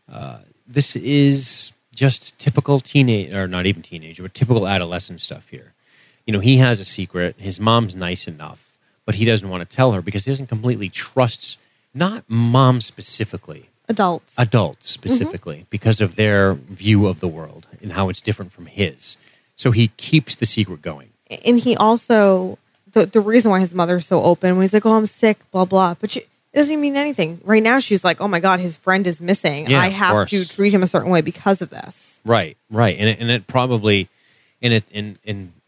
This is just typical teenage, or not even teenager, but typical adolescent stuff here. He has a secret. His mom's nice enough, but he doesn't want to tell her because he doesn't completely trust, not Mom specifically, adults specifically, because of their view of the world and how it's different from his. So he keeps the secret going. And he also, the reason why his mother's so open, when he's like, "Oh, I'm sick, blah, blah," but it doesn't even mean anything. Right now, she's like, "Oh my God, his friend is missing. Yeah, I of have course. to treat him a certain way because of this." Right. And it probably, and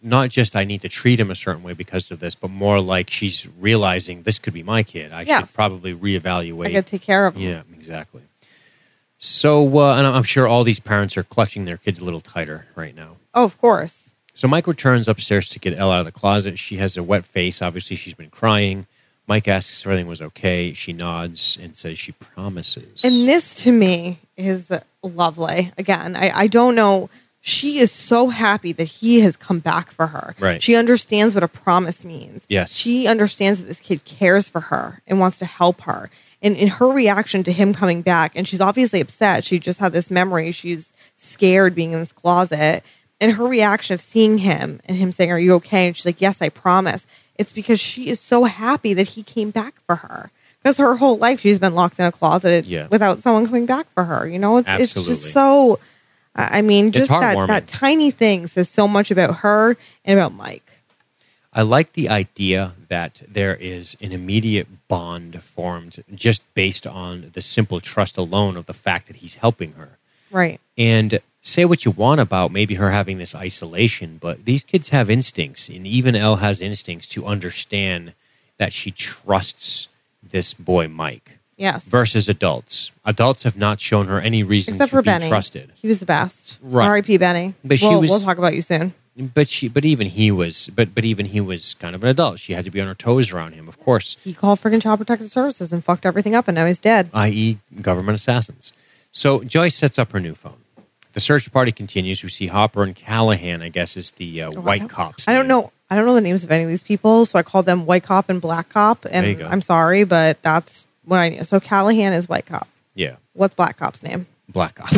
not just I need to treat him a certain way because of this, but more like she's realizing this could be my kid. I Yes. should probably reevaluate. I got to take care of him. Yeah, exactly. So, and I'm sure all these parents are clutching their kids a little tighter right now. Oh, of course. So Mike returns upstairs to get Elle out of the closet. She has a wet face. Obviously, she's been crying. Mike asks if everything was okay. She nods and says she promises. And this to me is lovely. Again, I don't know. She is so happy that he has come back for her. Right. She understands what a promise means. Yes. She understands that this kid cares for her and wants to help her. And in her reaction to him coming back, and she's obviously upset. She just had this memory. She's scared being in this closet. And her reaction of seeing him and him saying, "Are you okay?" And she's like, "Yes, I promise." It's because she is so happy that he came back for her. Because her whole life she's been locked in a closet without someone coming back for her. You know, it's just so. I mean, just that tiny thing says so much about her and about Mike. I like the idea that there is an immediate bond formed just based on the simple trust alone of the fact that he's helping her. Right. And say what you want about maybe her having this isolation, but these kids have instincts, and even Elle has instincts to understand that she trusts this boy, Mike. Yes. Versus adults. Adults have not shown her any reason Except to for be Benny. trusted. He was the best. Right. R.I.P. Benny. But we'll talk about you soon. But even he was kind of an adult. She had to be on her toes around him, of course. He called freaking Child Protective Services and fucked everything up, and now he's dead. I.e., government assassins. So Joyce sets up her new phone. The search party continues. We see Hopper and Callahan, I guess, is the white cops. I don't know the names of any of these people, so I called them White Cop and Black Cop. And There you go. I'm sorry, but that's what I knew. So Callahan is White Cop. Yeah. What's Black Cop's name? Black cop.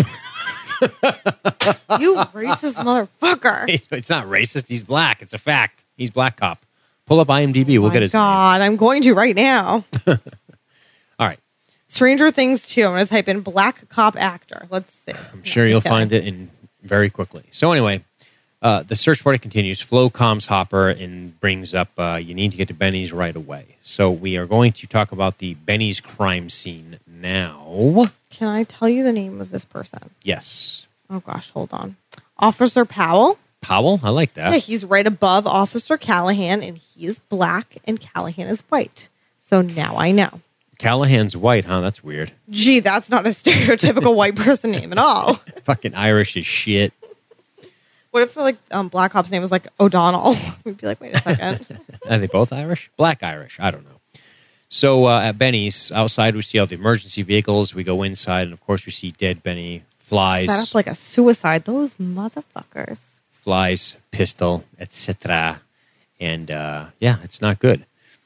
You racist motherfucker. It's not racist. He's black. It's a fact. He's black cop. Pull up IMDb. We'll get his God, I'm going to right now. name. All right. Stranger Things 2. I'm going to type in Black Cop actor. Let's see. I'm sure you'll find it in very quickly. So anyway, the search party continues. Flo calms Hopper and brings up, you need to get to Benny's right away. So we are going to talk about the Benny's crime scene now. Can I tell you the name of this person? Yes. Oh, gosh, hold on. Officer Powell. Powell? I like that. Yeah, he's right above Officer Callahan, and he is black, and Callahan is white. So now I know. Callahan's white, huh? That's weird. Gee, that's not a stereotypical white person name at all. Fucking Irish as shit. What if the Black Cop's name was like O'Donnell? We'd be like, wait a second. Are they both Irish? Black Irish. I don't know. So at Benny's, outside we see all the emergency vehicles. We go inside, and of course we see dead Benny. Flies. Set up like a suicide. Those motherfuckers. Flies, pistol, etc. And yeah, it's not good.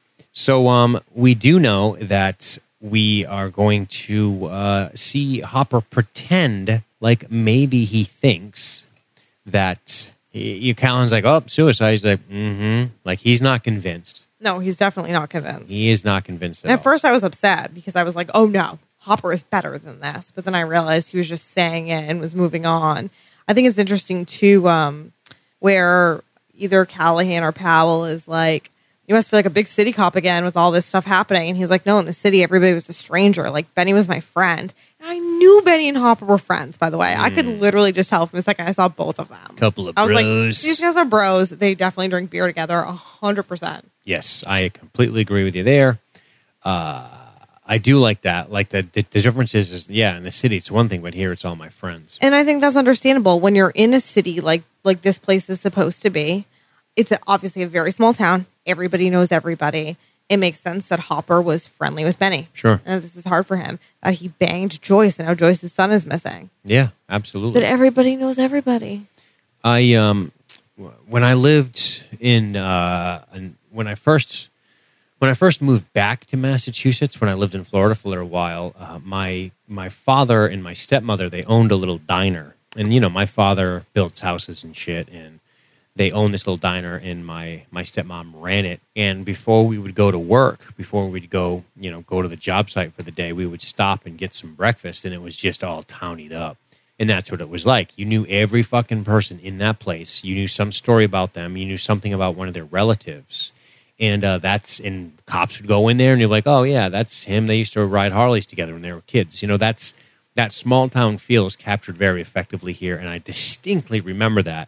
So we do know that we are going to see Hopper pretend like maybe he thinks that Callahan's like, oh, suicide. He's like, like he's not convinced. No, he's definitely not convinced. He is not convinced at first I was upset because I was like, oh no, Hopper is better than this. But then I realized he was just saying it and was moving on. I think it's interesting too, where either Callahan or Powell is like, you must feel like a big city cop again with all this stuff happening. And he's like, no, in the city, everybody was a stranger. Like, Benny was my friend. And I knew Benny and Hopper were friends, by the way. I could literally just tell from the second I saw both of them. Couple of I was bros. like, these guys are bros. They definitely drink beer together, 100%. Yes, I completely agree with you there. I do like that. Like the difference is, yeah, in the city it's one thing, but here it's all my friends. And I think that's understandable when you're in a city like this place is supposed to be. It's obviously a very small town. Everybody knows everybody. It makes sense that Hopper was friendly with Benny. Sure. And this is hard for him. That he banged Joyce and now Joyce's son is missing. Yeah, absolutely. That everybody knows everybody. When I lived in when I first moved back to Massachusetts, when I lived in Florida for a little while, my father and my stepmother, they owned a little diner. And, my father builds houses and shit, and they owned this little diner, and my stepmom ran it. And before we would go to work, before we'd go to the job site for the day, we would stop and get some breakfast, and it was just all townied up. And that's what it was like. You knew every fucking person in that place. You knew some story about them. You knew something about one of their relatives. And and cops would go in there and you're like, oh yeah, that's him. They used to ride Harleys together when they were kids. That small town feel is captured very effectively here. And I distinctly remember that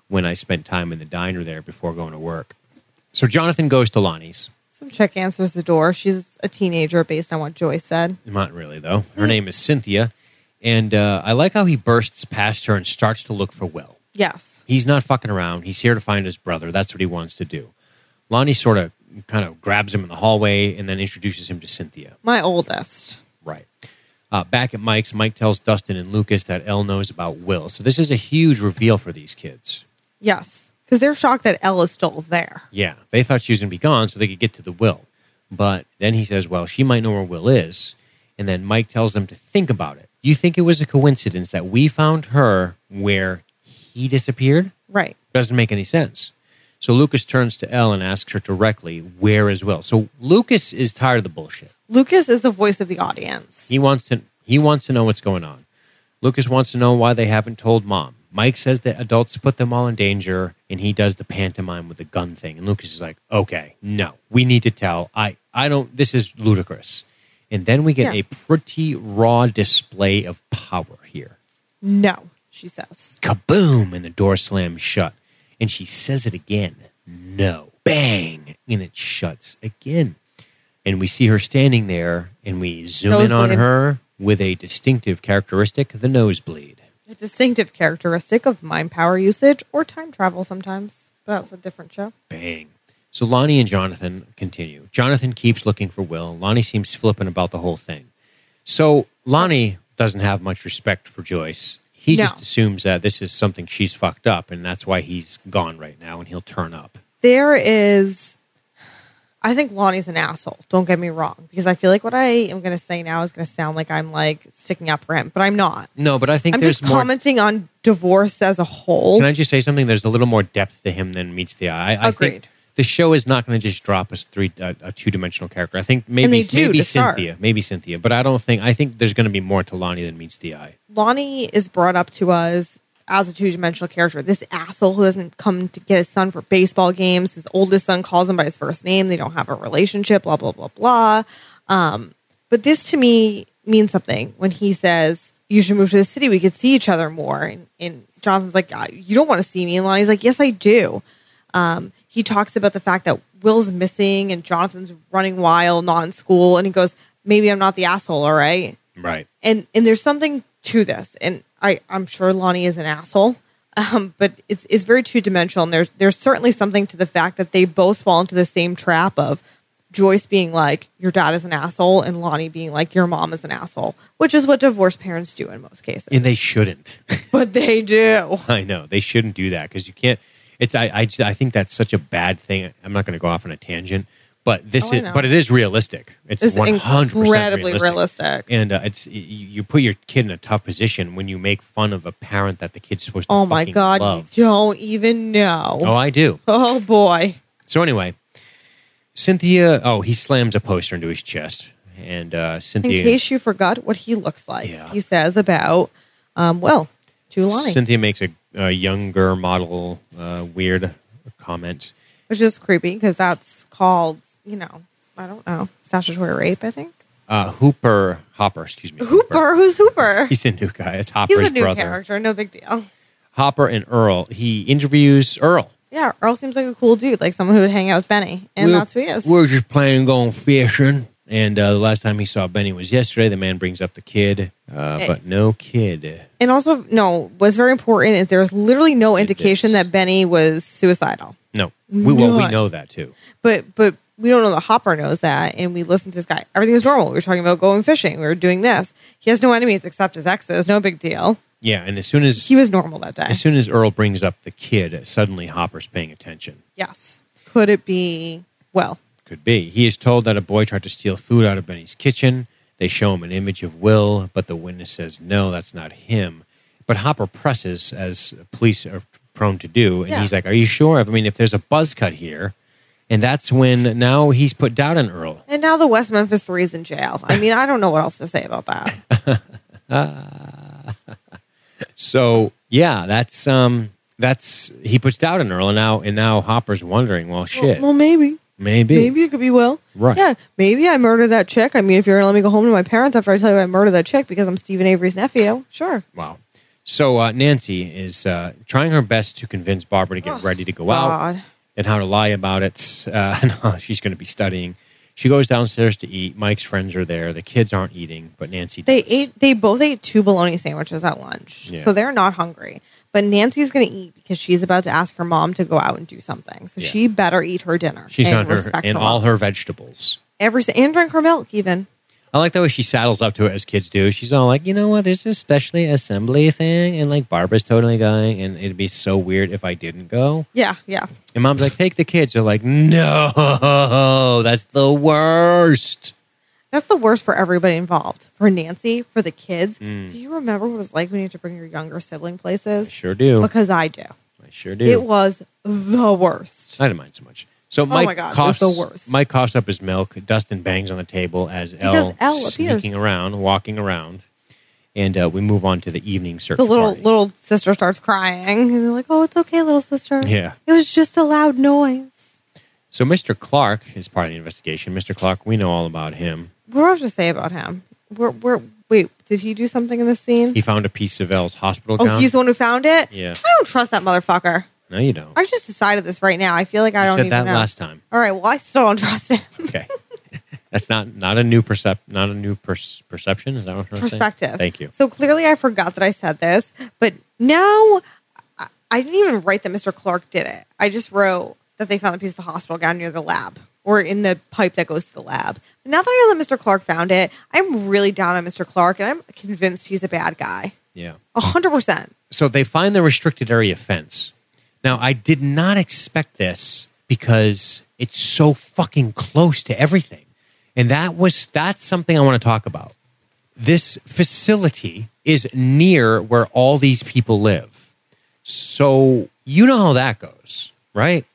when I spent time in the diner there before going to work. So Jonathan goes to Lonnie's. Some chick answers the door. She's a teenager based on what Joyce said. Not really, though. Her name is Cynthia. And I like how he bursts past her and starts to look for Will. Yes. He's not fucking around. He's here to find his brother. That's what he wants to do. Lonnie sort of kind of grabs him in the hallway and then introduces him to Cynthia. My oldest. Right. Back at Mike's, Mike tells Dustin and Lucas that Elle knows about Will. So this is a huge reveal for these kids. Yes. Because they're shocked that Elle is still there. Yeah. They thought she was going to be gone so they could get to the Will. But then he says, well, she might know where Will is. And then Mike tells them to think about it. You think it was a coincidence that we found her where he disappeared? Right. Doesn't make any sense. So Lucas turns to Elle and asks her directly, where is Will? So Lucas is tired of the bullshit. Lucas is the voice of the audience. He wants to know what's going on. Lucas wants to know why they haven't told Mom. Mike says that adults put them all in danger, and he does the pantomime with the gun thing. And Lucas is like, okay, no, we need to tell. I don't, this is ludicrous. And then we get a pretty raw display of power here. No, she says. Kaboom! And the door slams shut. And she says it again. No. Bang! And it shuts again. And we see her standing there, and we zoom in on her with a distinctive characteristic, the nosebleed. A distinctive characteristic of mind power usage or time travel sometimes. But that's a different show. Bang. So Lonnie and Jonathan continue. Jonathan keeps looking for Will. Lonnie seems flippant about the whole thing. So Lonnie doesn't have much respect for Joyce. He just assumes that this is something she's fucked up, and that's why he's gone right now, and he'll turn up. I think Lonnie's an asshole. Don't get me wrong. Because I feel like what I am going to say now is going to sound like I'm like sticking up for him, but I'm not. No, but I think I'm there's just commenting on divorce as a whole. Can I just say something? There's a little more depth to him than meets the eye. I Agreed. think the show is not going to just drop us a two-dimensional character. I think maybe Cynthia. Maybe Cynthia. But I think there's going to be more to Lonnie than meets the eye. Lonnie is brought up to us as a two-dimensional character. This asshole who doesn't come to get his son for baseball games. His oldest son calls him by his first name. They don't have a relationship, blah, blah, blah, blah. But this to me means something when he says, you should move to the city. We could see each other more. And Jonathan's like, you don't want to see me. And Lonnie's like, yes, I do. He talks about the fact that Will's missing and Jonathan's running wild, not in school. And he goes, maybe I'm not the asshole, all right? Right. And there's something to this. And I'm sure Lonnie is an asshole, but it's very two-dimensional. And there's certainly something to the fact that they both fall into the same trap of Joyce being like, your dad is an asshole, and Lonnie being like, your mom is an asshole, which is what divorced parents do in most cases. And they shouldn't. But they do. I know. They shouldn't do that because you can't. I think that's such a bad thing. I'm not going to go off on a tangent. But but it is realistic. It's 100% incredibly realistic. And you put your kid in a tough position when you make fun of a parent that the kid's supposed to oh my God, love. You don't even know. Oh, I do. Oh boy. So anyway, Cynthia. Oh, he slams a poster into his chest, and Cynthia. In case you forgot what he looks like, he says about to Lonnie. Cynthia makes a younger model weird comment, which is creepy because that's called. I don't know, statutory rape, I think. Hopper. Hooper? Who's Hooper? He's a new guy. It's Hopper's brother. He's a new character, no big deal. Hopper and Earl. He interviews Earl. Yeah, Earl seems like a cool dude, like someone who would hang out with Benny, and that's who he is. We're just planning on going fishing, and the last time he saw Benny was yesterday. The man brings up the kid, but no kid. And also, what's very important is there's literally no indication that Benny was suicidal. No. We know that too. But we don't know that Hopper knows that, and we listen to this guy. Everything was normal. We were talking about going fishing. We were doing this. He has no enemies except his exes. No big deal. Yeah, and as soon as... He was normal that day. As soon as Earl brings up the kid, suddenly Hopper's paying attention. Yes. Could it be... Well. Could be. He is told that a boy tried to steal food out of Benny's kitchen. They show him an image of Will, but the witness says, no, that's not him. But Hopper presses, as police are prone to do, and he's like, are you sure? I mean, if there's a buzz cut here... And that's when now he's put doubt on Earl. And now the West Memphis 3 is in jail. I mean, I don't know what else to say about that. So yeah, that's he puts doubt in Earl, and now Hopper's wondering, well, shit. Well, maybe it could be Will. Right? Yeah, maybe I murdered that chick. I mean, if you're gonna let me go home to my parents after I tell you I murdered that chick because I'm Stephen Avery's nephew, sure. Wow. So Nancy is trying her best to convince Barbara to get ready to go out God. and how to lie about it. And how she's going to be studying. She goes downstairs to eat. Mike's friends are there. The kids aren't eating, but Nancy does. They both ate 2 bologna sandwiches at lunch. Yeah. So they're not hungry. But Nancy's going to eat because she's about to ask her mom to go out and do something. So Yeah. she better eat her dinner. She's and on her respect and her all mom. her vegetables. And drink her milk even. I like the way she saddles up to it as kids do. She's all like, you know what, there's this specialty assembly thing, and like Barbara's totally going, and it'd be so weird if I didn't go. Yeah, yeah. And Mom's like, take the kids. They're like, no, that's the worst. That's the worst for everybody involved. For Nancy, for the kids. Mm. Do you remember what it was like when you had to bring your younger sibling places? I sure do. Because I do. I sure do. It was the worst. I didn't mind so much. So Mike my God, it was coughs, the worst. Mike coughs up his milk. Dustin bangs on the table as Elle Elle sneaking appears. around, walking around. And we move on to the evening search The party. little sister starts crying. And they're like, oh, it's okay, little sister. Yeah. It was just a loud noise. So Mr. Clark is part of the investigation. Mr. Clark, we know all about him. What do I have to say about him? Wait, did he do something in this scene? He found a piece of Elle's hospital Oh, gown. he's the one who found it? Yeah. I don't trust that motherfucker. No, you don't. I just decided this right now. I feel like I You don't said even that know. last time. All right, well, I still don't trust him. Okay. That's not a new perception. Is that what I'm saying? Perspective. Thank you. So clearly I forgot that I said this, but now I didn't even write that Mr. Clark did it. I just wrote that they found the piece of the hospital gown near the lab or in the pipe that goes to the lab. But now that I know that Mr. Clark found it, I'm really down on Mr. Clark and I'm convinced he's a bad guy. Yeah. 100%. So they find the restricted area fence. Now, I did not expect this because it's so fucking close to everything. And that's something I want to talk about. This facility is near where all these people live. So you know how that goes, right?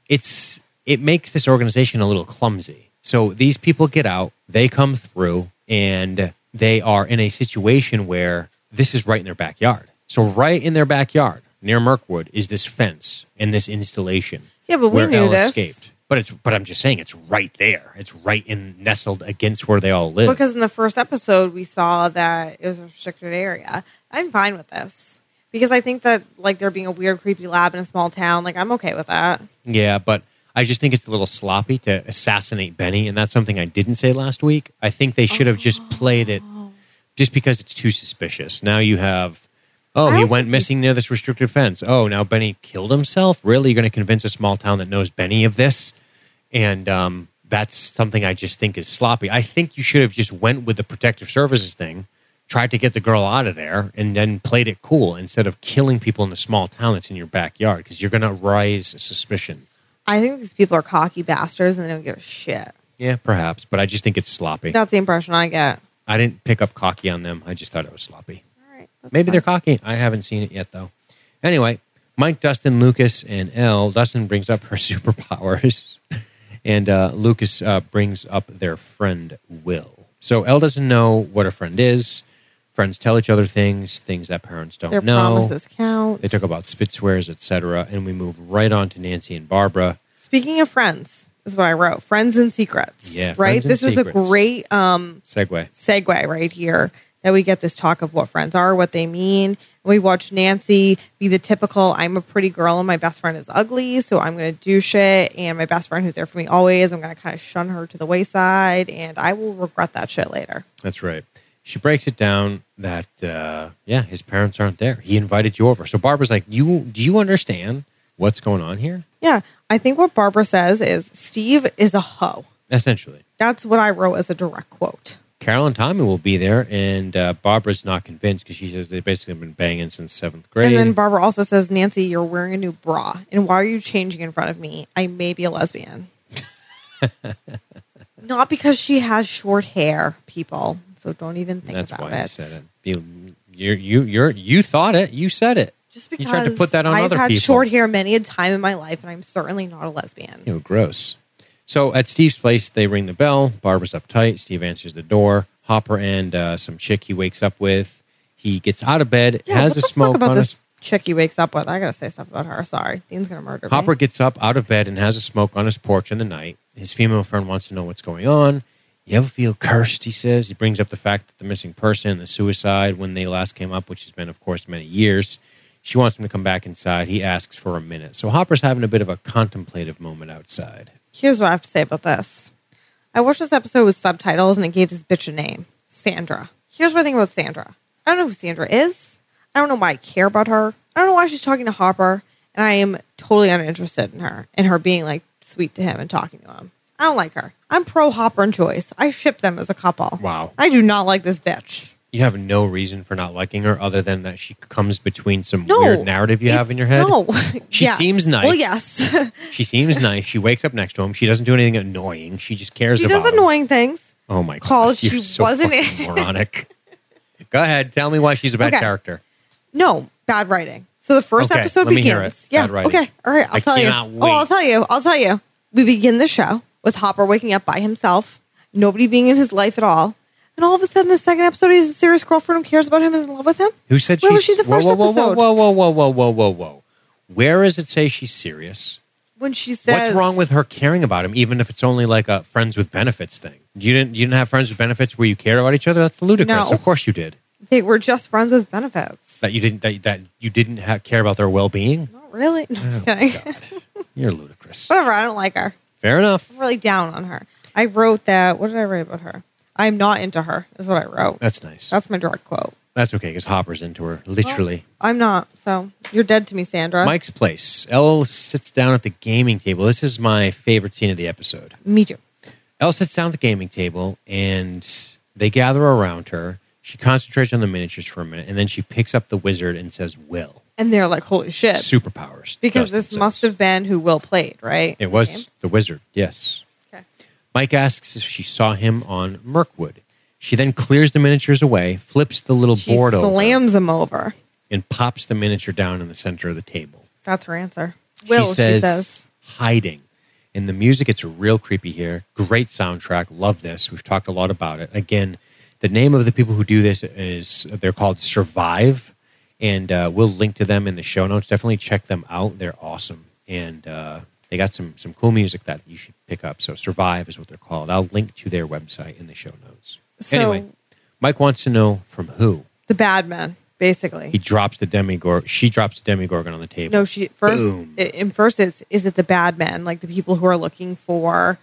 It makes this organization a little clumsy. So these people get out, they come through, and they are in a situation where this is right in their backyard. So right in their backyard, near Mirkwood, is this fence and this installation. Yeah, but we where knew Elle this. escaped. But I'm just saying it's right there. It's right nestled against where they all live. Because in the first episode, we saw that it was a restricted area. I'm fine with this. Because I think that, like, there being a weird, creepy lab in a small town, like, I'm okay with that. Yeah, but I just think it's a little sloppy to assassinate Benny, and that's something I didn't say last week. I think they should have just played it just because it's too suspicious. Now you have, he don't went think missing near this restricted fence. Oh, now Benny killed himself? Really? You're going to convince a small town that knows Benny of this? And that's something I just think is sloppy. I think you should have just went with the protective services thing, tried to get the girl out of there, and then played it cool instead of killing people in a small town that's in your backyard because you're going to raise suspicion. I think these people are cocky bastards and they don't give a shit. Yeah, perhaps, but I just think it's sloppy. That's the impression I get. I didn't pick up cocky on them. I just thought it was sloppy. All right. that's Maybe fine. they're cocky. I haven't seen it yet, though. Anyway, Mike, Dustin, Lucas, and Elle. Dustin brings up her superpowers, and Lucas brings up their friend, Will. So Elle doesn't know what a friend is. Friends tell each other things that parents don't Their know. promises count. They talk about spit swears, etc. And we move right on to Nancy and Barbara. Speaking of friends, is what I wrote. Friends and secrets. Yeah, right? friends and This is a secrets. great Segue. segue right here that we get this talk of what friends are, what they mean. We watch Nancy be the typical, I'm a pretty girl and my best friend is ugly, so I'm going to do shit. And my best friend who's there for me always, I'm going to kind of shun her to the wayside and I will regret that shit later. That's right. She breaks it down that, his parents aren't there. He invited you over. So Barbara's like, do you understand what's going on here? Yeah. I think what Barbara says is Steve is a hoe. Essentially. That's what I wrote as a direct quote. Carol and Tommy will be there, and Barbara's not convinced because she says they've basically been banging since 7th grade. And then Barbara also says, Nancy, you're wearing a new bra. And why are you changing in front of me? I may be a lesbian. Not because she has short hair, people. So don't even think That's about why it. you said it. You thought it. You said it. Just You because tried to put that on I've other had people. short hair many a time in my life, and I'm certainly not a lesbian. Ew, gross. So at Steve's place, they ring the bell. Barbara's uptight. Steve answers the door. Hopper and some chick he wakes up with. He gets out of bed, Yeah, has what a the smoke fuck about on this his... chick he wakes up with? I gotta say stuff about her. Sorry, Dean's gonna murder Hopper me. gets up out of bed and has a smoke on his porch in the night. His female friend wants to know what's going on. You ever feel cursed, he says. He brings up the fact that the missing person and the suicide when they last came up, which has been, of course, many years. She wants him to come back inside. He asks for a minute. So Hopper's having a bit of a contemplative moment outside. Here's what I have to say about this. I watched this episode with subtitles and it gave this bitch a name. Sandra. Here's what I think about Sandra. I don't know who Sandra is. I don't know why I care about her. I don't know why she's talking to Hopper. And I am totally uninterested in her. And her being like sweet to him and talking to him. I don't like her. I'm pro Hopper and Joyce. I ship them as a couple. Wow. I do not like this bitch. You have no reason for not liking her other than that she comes between some weird narrative you have in your head? No. She Yes. seems nice. Well, yes. She seems nice. She wakes up next to him. She doesn't do anything annoying. She just cares She about does him. annoying things. Oh, my God. Called You're she so wasn't fucking moronic. Go ahead. Tell me why she's a bad Okay. character. No, bad writing. So the first Okay, episode let me hear begins. it. Yeah. Bad writing. Okay. All right. I'll I tell you. cannot Oh, I'll wait. tell you. I'll tell you. We begin the show with Hopper waking up by himself, nobody being in his life at all. And all of a sudden, the second episode, he's a serious girlfriend who cares about him and is in love with him. Who said Where she's... was she the first episode? Whoa. Where does it say she's serious? When she says, What's wrong with her caring about him, even if it's only like a friends with benefits thing? You didn't have friends with benefits where you cared about each other? That's ludicrous. No. Of course you did. they were just friends with benefits? That you didn't care about their well-being? Not really. No, I'm just kidding. God. You're ludicrous. Whatever. I don't like her. Fair enough. I'm really down on her. I wrote that. What did I write about her? I'm not into her, is what I wrote. That's nice. That's my direct quote. That's okay, because Hopper's into her, literally. I'm not. So you're dead to me, Sandra. Mike's place. Elle sits down at the gaming table. This is my favorite scene of the episode. Me too. Elle sits down at the gaming table, and they gather around her. She concentrates on the miniatures for a minute, and then she picks up the wizard and says, Will. And they're like, holy shit. Superpowers. Because Justin this says. must have been who Will played, right? It was the wizard, yes. Okay. Mike asks if she saw him on Mirkwood. She then clears the miniatures away, flips the little She board over, slams him over. and pops the miniature down in the center of the table. That's her answer. Will, she says. Hiding. And the music, it's real creepy here. Great soundtrack. Love this. We've talked a lot about it. Again, the name of the people who do this is, they're called Survive. And we'll link to them in the show notes. Definitely check them out. They're awesome. And they got some cool music that you should pick up. So Survive is what they're called. I'll link to their website in the show notes. So, Anyway, Mike wants to know from who. the bad man, basically. He drops the Demigorgon. She drops the Demigorgon on the table. No, she first. Boom. In first, is it the bad men, like the people who are looking for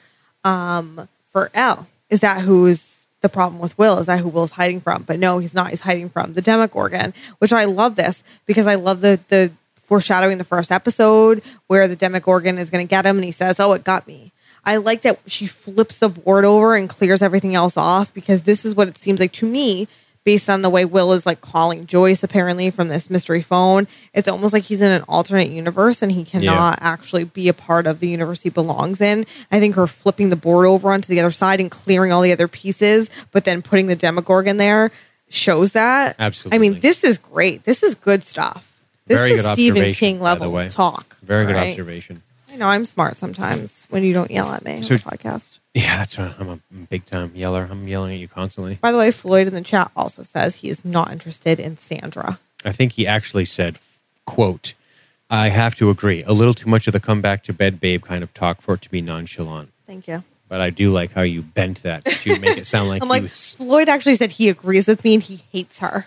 Elle? Is that who's the problem with Will? Is that who Will's hiding from? But no, he's not. He's hiding from the Demogorgon, which I love this because I love the foreshadowing the first episode where the Demogorgon is going to get him, and he says, "Oh, it got me." I like that she flips the board over and clears everything else off because this is what it seems like to me. Based on the way Will is like calling Joyce apparently from this mystery phone, it's almost like he's in an alternate universe and he cannot actually be a part of the universe he belongs in. I think her flipping the board over onto the other side and clearing all the other pieces, but then putting the Demogorgon there shows that. Absolutely. I mean, this is great. This is good stuff. This Very is good Stephen observation, King by the level way. talk. Very good right? observation. I know I'm smart sometimes when you don't yell at me So- on the podcast. Yeah, that's right. I'm a big time yeller. I'm yelling at you constantly. By the way, Floyd in the chat also says he is not interested in Sandra. I think he actually said, quote, I have to agree. A little too much of the come back to bed babe kind of talk for it to be nonchalant. Thank you. But I do like how you bent that to make it sound like I'm he like, was... Floyd actually said he agrees with me and he hates her.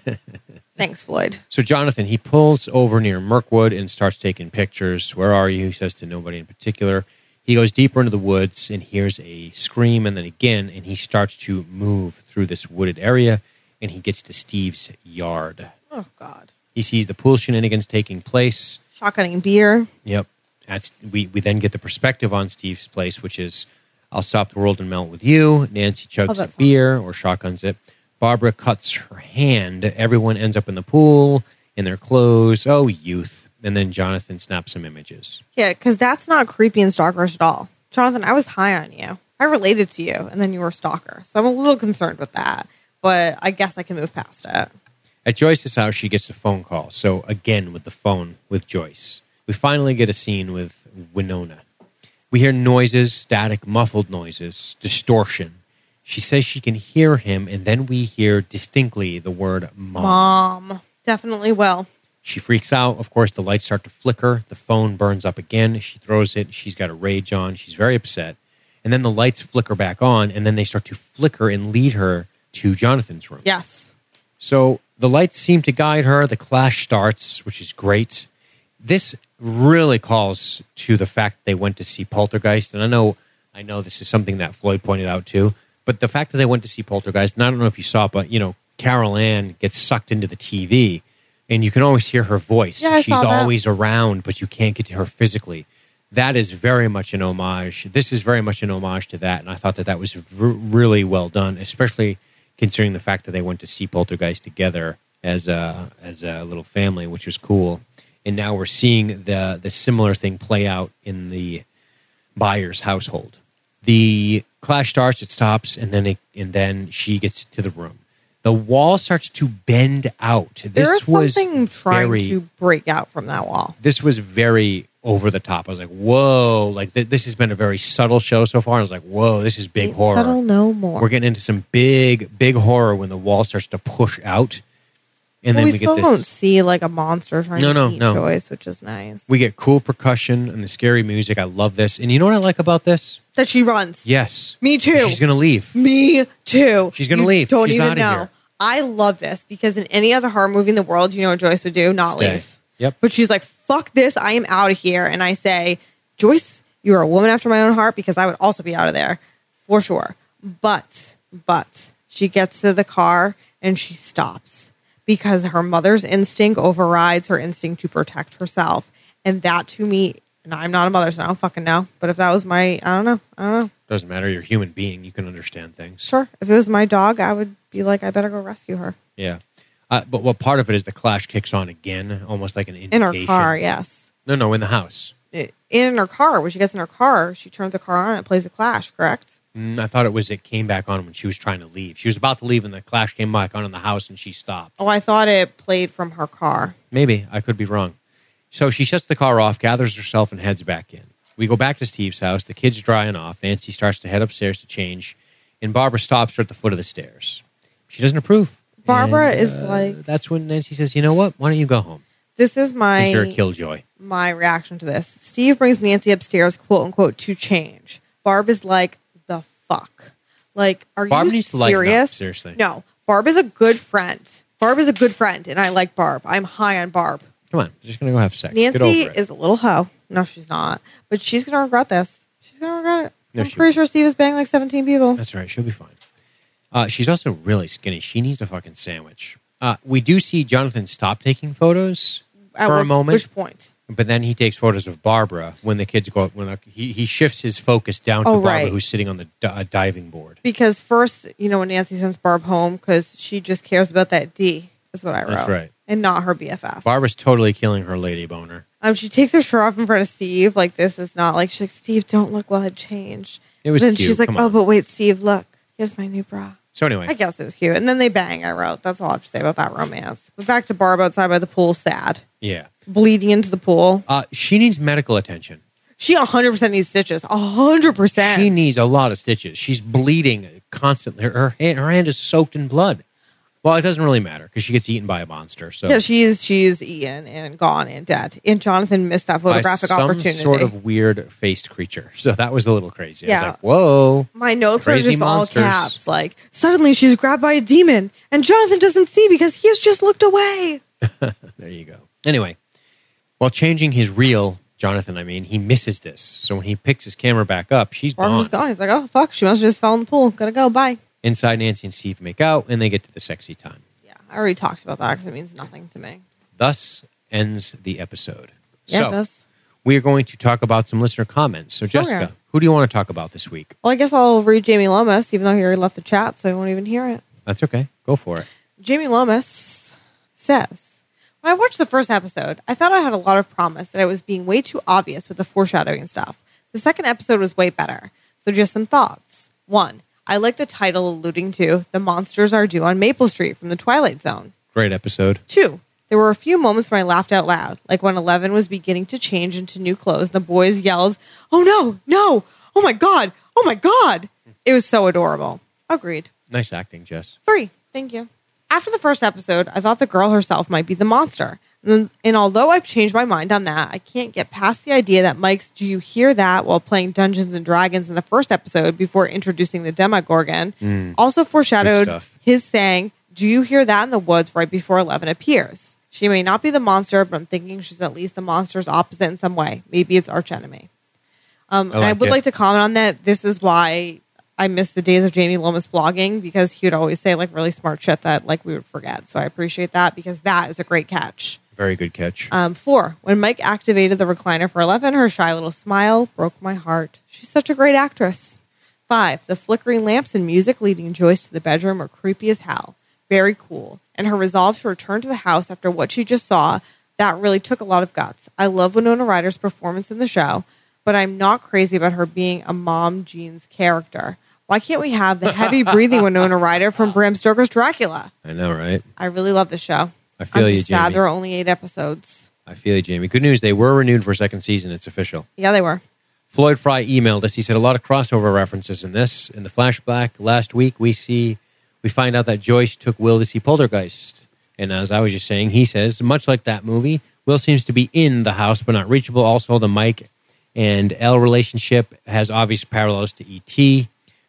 Thanks, Floyd. So Jonathan, he pulls over near Mirkwood and starts taking pictures. Where are you? He says to nobody in particular. He goes deeper into the woods and hears a scream and then again, and he starts to move through this wooded area and he gets to Steve's yard. Oh, God. He sees the pool shenanigans taking place. Shotgunning beer. Yep. We then get the perspective on Steve's place, which is, I'll stop the world and melt with you. Nancy chugs that a song. beer or shotguns it. Barbara cuts her hand. Everyone ends up in the pool, in their clothes. Oh, youth. And then Jonathan snaps some images. Yeah, because that's not creepy and stalkerish at all. Jonathan, I was high on you. I related to you, and then you were a stalker. So I'm a little concerned with that, but I guess I can move past it. At Joyce's house, she gets a phone call. So again, with the phone with Joyce. We finally get a scene with Winona. We hear noises, static, muffled noises, distortion. She says she can hear him, and then we hear distinctly the word mom. Mom. Definitely will. She freaks out. Of course, the lights start to flicker. The phone burns up again. She throws it. She's got a rage on. She's very upset. and then the lights flicker back on, and then they start to flicker and lead her to Jonathan's room. Yes. So the lights seem to guide her. The clash starts, which is great. This really calls to the fact that they went to see Poltergeist. And I know this is something that Floyd pointed out too. But the fact that they went to see Poltergeist, and I don't know if you saw it, but, Carol Ann gets sucked into the TV, and you can always hear her voice. Yeah, I She's saw that. always around, but you can't get to her physically. That is very much an homage. This is very much an homage to that. And I thought that was really well done, especially considering the fact that they went to see Poltergeist together as a little family, which was cool. And now we're seeing the similar thing play out in the Byers household. The clash starts, it stops, and then she gets to the room. The wall starts to bend out. There is something trying to break out from that wall. This was very over the top. I was like, whoa. Like, this has been a very subtle show so far. I was like, whoa, this is big Ain't horror. subtle no more. We're getting into some big horror when the wall starts to push out. And then we we still get don't this. see like a monster trying to eat No. Joyce, which is nice. We get cool percussion and the scary music. I love this. And you know what I like about this? That she runs. Yes. Me too. She's going to leave. Me too. She's gonna You leave. Don't She's even outta know. here. I love this because in any other horror movie in the world, you know what Joyce would do? Not Stay. leave. Yep. But she's like, fuck this. I am out of here. And I say, Joyce, you are a woman after my own heart because I would also be out of there for sure. But she gets to the car and she stops because her mother's instinct overrides her instinct to protect herself. And that to me, and I'm not a mother, so I don't fucking know. But if that was I don't know. Doesn't matter. You're a human being. You can understand things. Sure. If it was my dog, I would be like, I better go rescue her. Yeah. But what part of it is the clash kicks on again, almost like an indication. In her car, yes. No, in the house. In her car. When she gets in her car, she turns the car on and it plays the Clash, correct? I thought it came back on when she was trying to leave. She was about to leave and the clash came back on in the house and she stopped. Oh, I thought it played from her car. Maybe. I could be wrong. So she shuts the car off, gathers herself, and heads back in. We go back to Steve's house. The kid's drying off. Nancy starts to head upstairs to change, and Barbara stops her at the foot of the stairs. She doesn't approve. Barbara And, is like... That's when Nancy says, you know what? Why don't you go home? This is Because you're a killjoy. my reaction to this. Steve brings Nancy upstairs, quote unquote, to change. Barb is like, the fuck? Like, are Barb you needs to lighten up, serious? seriously. No. Barb is a good friend. Barb is a good friend, and I like Barb. I'm high on Barb. Come on. You're just going to go have sex. Get Nancy over it. is a little hoe. No, she's not. But she's going to regret this. She's going to regret it. No, I'm she pretty sure Steve is banging like 17 people. That's right. She'll be fine. She's also really skinny. She needs a fucking sandwich. We do see Jonathan stop taking photos for a moment. Which point? But then he takes photos of Barbara when the kids go. He shifts his focus down to Oh, Barbara, right. who's sitting on the diving board. Because first, when Nancy sends Barb home, because she just cares about that D, is what I wrote. That's right. And not her BFF. Barbara's totally killing her lady boner. She takes her shirt off in front of Steve. Like, this is not like, she's like, Steve, don't look well, it changed. It was Then cute. she's like, Come oh, on. but wait, Steve, look. Here's my new bra. So anyway, I guess it was cute. And then they bang, I wrote. That's all I have to say about that romance. But back to Barb outside by the pool, sad. yeah, Bleeding into the pool. she needs medical attention. She 100% needs stitches. 100%. She needs a lot of stitches. She's bleeding constantly. Her hand is soaked in blood. Well, it doesn't really matter because she gets eaten by a monster. So Yeah, she's eaten and gone and dead. And Jonathan missed that by photographic some opportunity. sort of weird faced creature. So that was a little crazy. I Yeah. was like, whoa. My notes Crazy are just monsters. all caps. Like, suddenly she's grabbed by a demon and Jonathan doesn't see because he has just looked away. There you go. Anyway, while changing his reel, Jonathan, he misses this. So when he picks his camera back up, she's Barb's gone. just gone. He's like, oh, fuck. She must have just fell in the pool. Gotta go. Bye. Inside, Nancy and Steve make out, and they get to the sexy time. Yeah, I already talked about that because it means nothing to me. Thus ends the episode. Yeah, so, it does. we are going to talk about some listener comments. So, Jessica, yeah. who do you want to talk about this week? Well, I guess I'll read Jamie Lomas, even though he already left the chat, so he won't even hear it. That's okay. Go for it. Jamie Lomas says, when I watched the first episode, I thought I had a lot of promise that I was being way too obvious with the foreshadowing and stuff. The second episode was way better. So just some thoughts. 1, I like the title alluding to The Monsters Are Due on Maple Street from the Twilight Zone. Great episode. 2, there were a few moments when I laughed out loud, like when Eleven was beginning to change into new clothes and the boys yelled, oh no, oh my God. It was so adorable. Agreed. Nice acting, Jess. 3, thank you. After the first episode, I thought the girl herself might be the monster. And although I've changed my mind on that, I can't get past the idea that Mike's "Do you hear that?" while playing Dungeons and Dragons in the first episode before introducing the Demogorgon also foreshadowed stuff. his saying, "Do you hear that?" in the woods right before Eleven appears. She may not be the monster, but I'm thinking she's at least the monster's opposite in some way. Maybe it's archenemy. And I would like to comment on that. This is why I miss the days of Jamie Lomas blogging, because he would always say like really smart shit that like we would forget. So I appreciate that, because that is a great catch. Very good catch. 4, when Mike activated the recliner for 11, her shy little smile broke my heart. She's such a great actress. 5, the flickering lamps and music leading Joyce to the bedroom are creepy as hell. Very cool. And her resolve to return to the house after what she just saw, that really took a lot of guts. I love Winona Ryder's performance in the show, but I'm not crazy about her being a Mom Jean's character. Why can't we have the heavy breathing Winona Ryder from Bram Stoker's Dracula? I know, right? I really love the show. I feel I'm you, just sad Jamie. there are only 8 episodes. I feel you, Jamie. Good news. They were renewed for a second season. It's official. Yeah, they were. Floyd Fry emailed us. He said a lot of crossover references in this. In the flashback last week, we find out that Joyce took Will to see Poltergeist. And as I was just saying, he says, much like that movie, Will seems to be in the house but not reachable. Also, the Mike and Elle relationship has obvious parallels to E.T.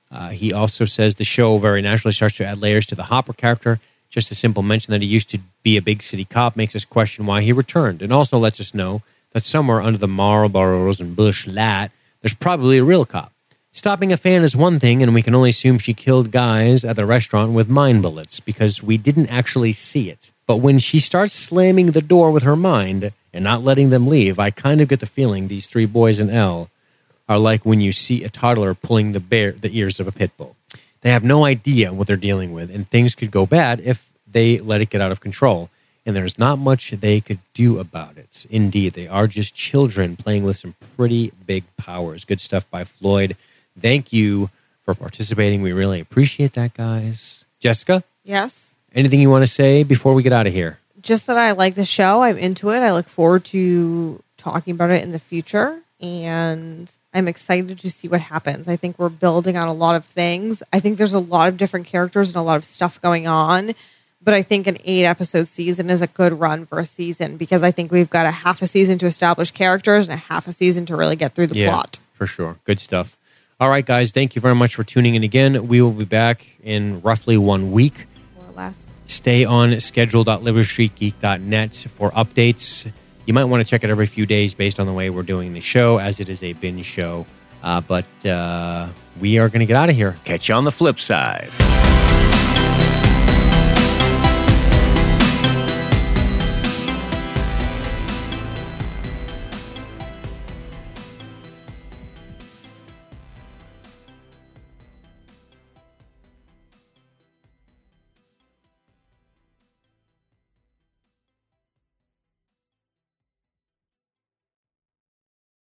He also says the show very naturally starts to add layers to the Hopper character. Just a simple mention that he used to be a big city cop makes us question why he returned, and also lets us know that somewhere under the Marlboros and Bush Lat, there's probably a real cop. Stopping a fan is one thing, and we can only assume she killed guys at the restaurant with mind bullets because we didn't actually see it. But when she starts slamming the door with her mind and not letting them leave, I kind of get the feeling these 3 boys in Elle are like when you see a toddler pulling the ears of a pit bull. They have no idea what they're dealing with, and things could go bad if they let it get out of control. And there's not much they could do about it. Indeed, they are just children playing with some pretty big powers. Good stuff by Floyd. Thank you for participating. We really appreciate that, guys. Jessica, Yes. anything you want to say before we get out of here? Just that I like the show. I'm into it. I look forward to talking about it in the future. And I'm excited to see what happens. I think we're building on a lot of things. I think there's a lot of different characters and a lot of stuff going on. But I think an 8-episode season is a good run for a season, because I think we've got a half a season to establish characters and a half a season to really get through the plot. For sure. Good stuff. All right, guys. Thank you very much for tuning in again. We will be back in roughly 1 week. More or less. Stay on schedule.libertystreetgeek.net for updates. You might want to check it every few days based on the way we're doing the show, as it is a binge show. But we are going to get out of here. Catch you on the flip side.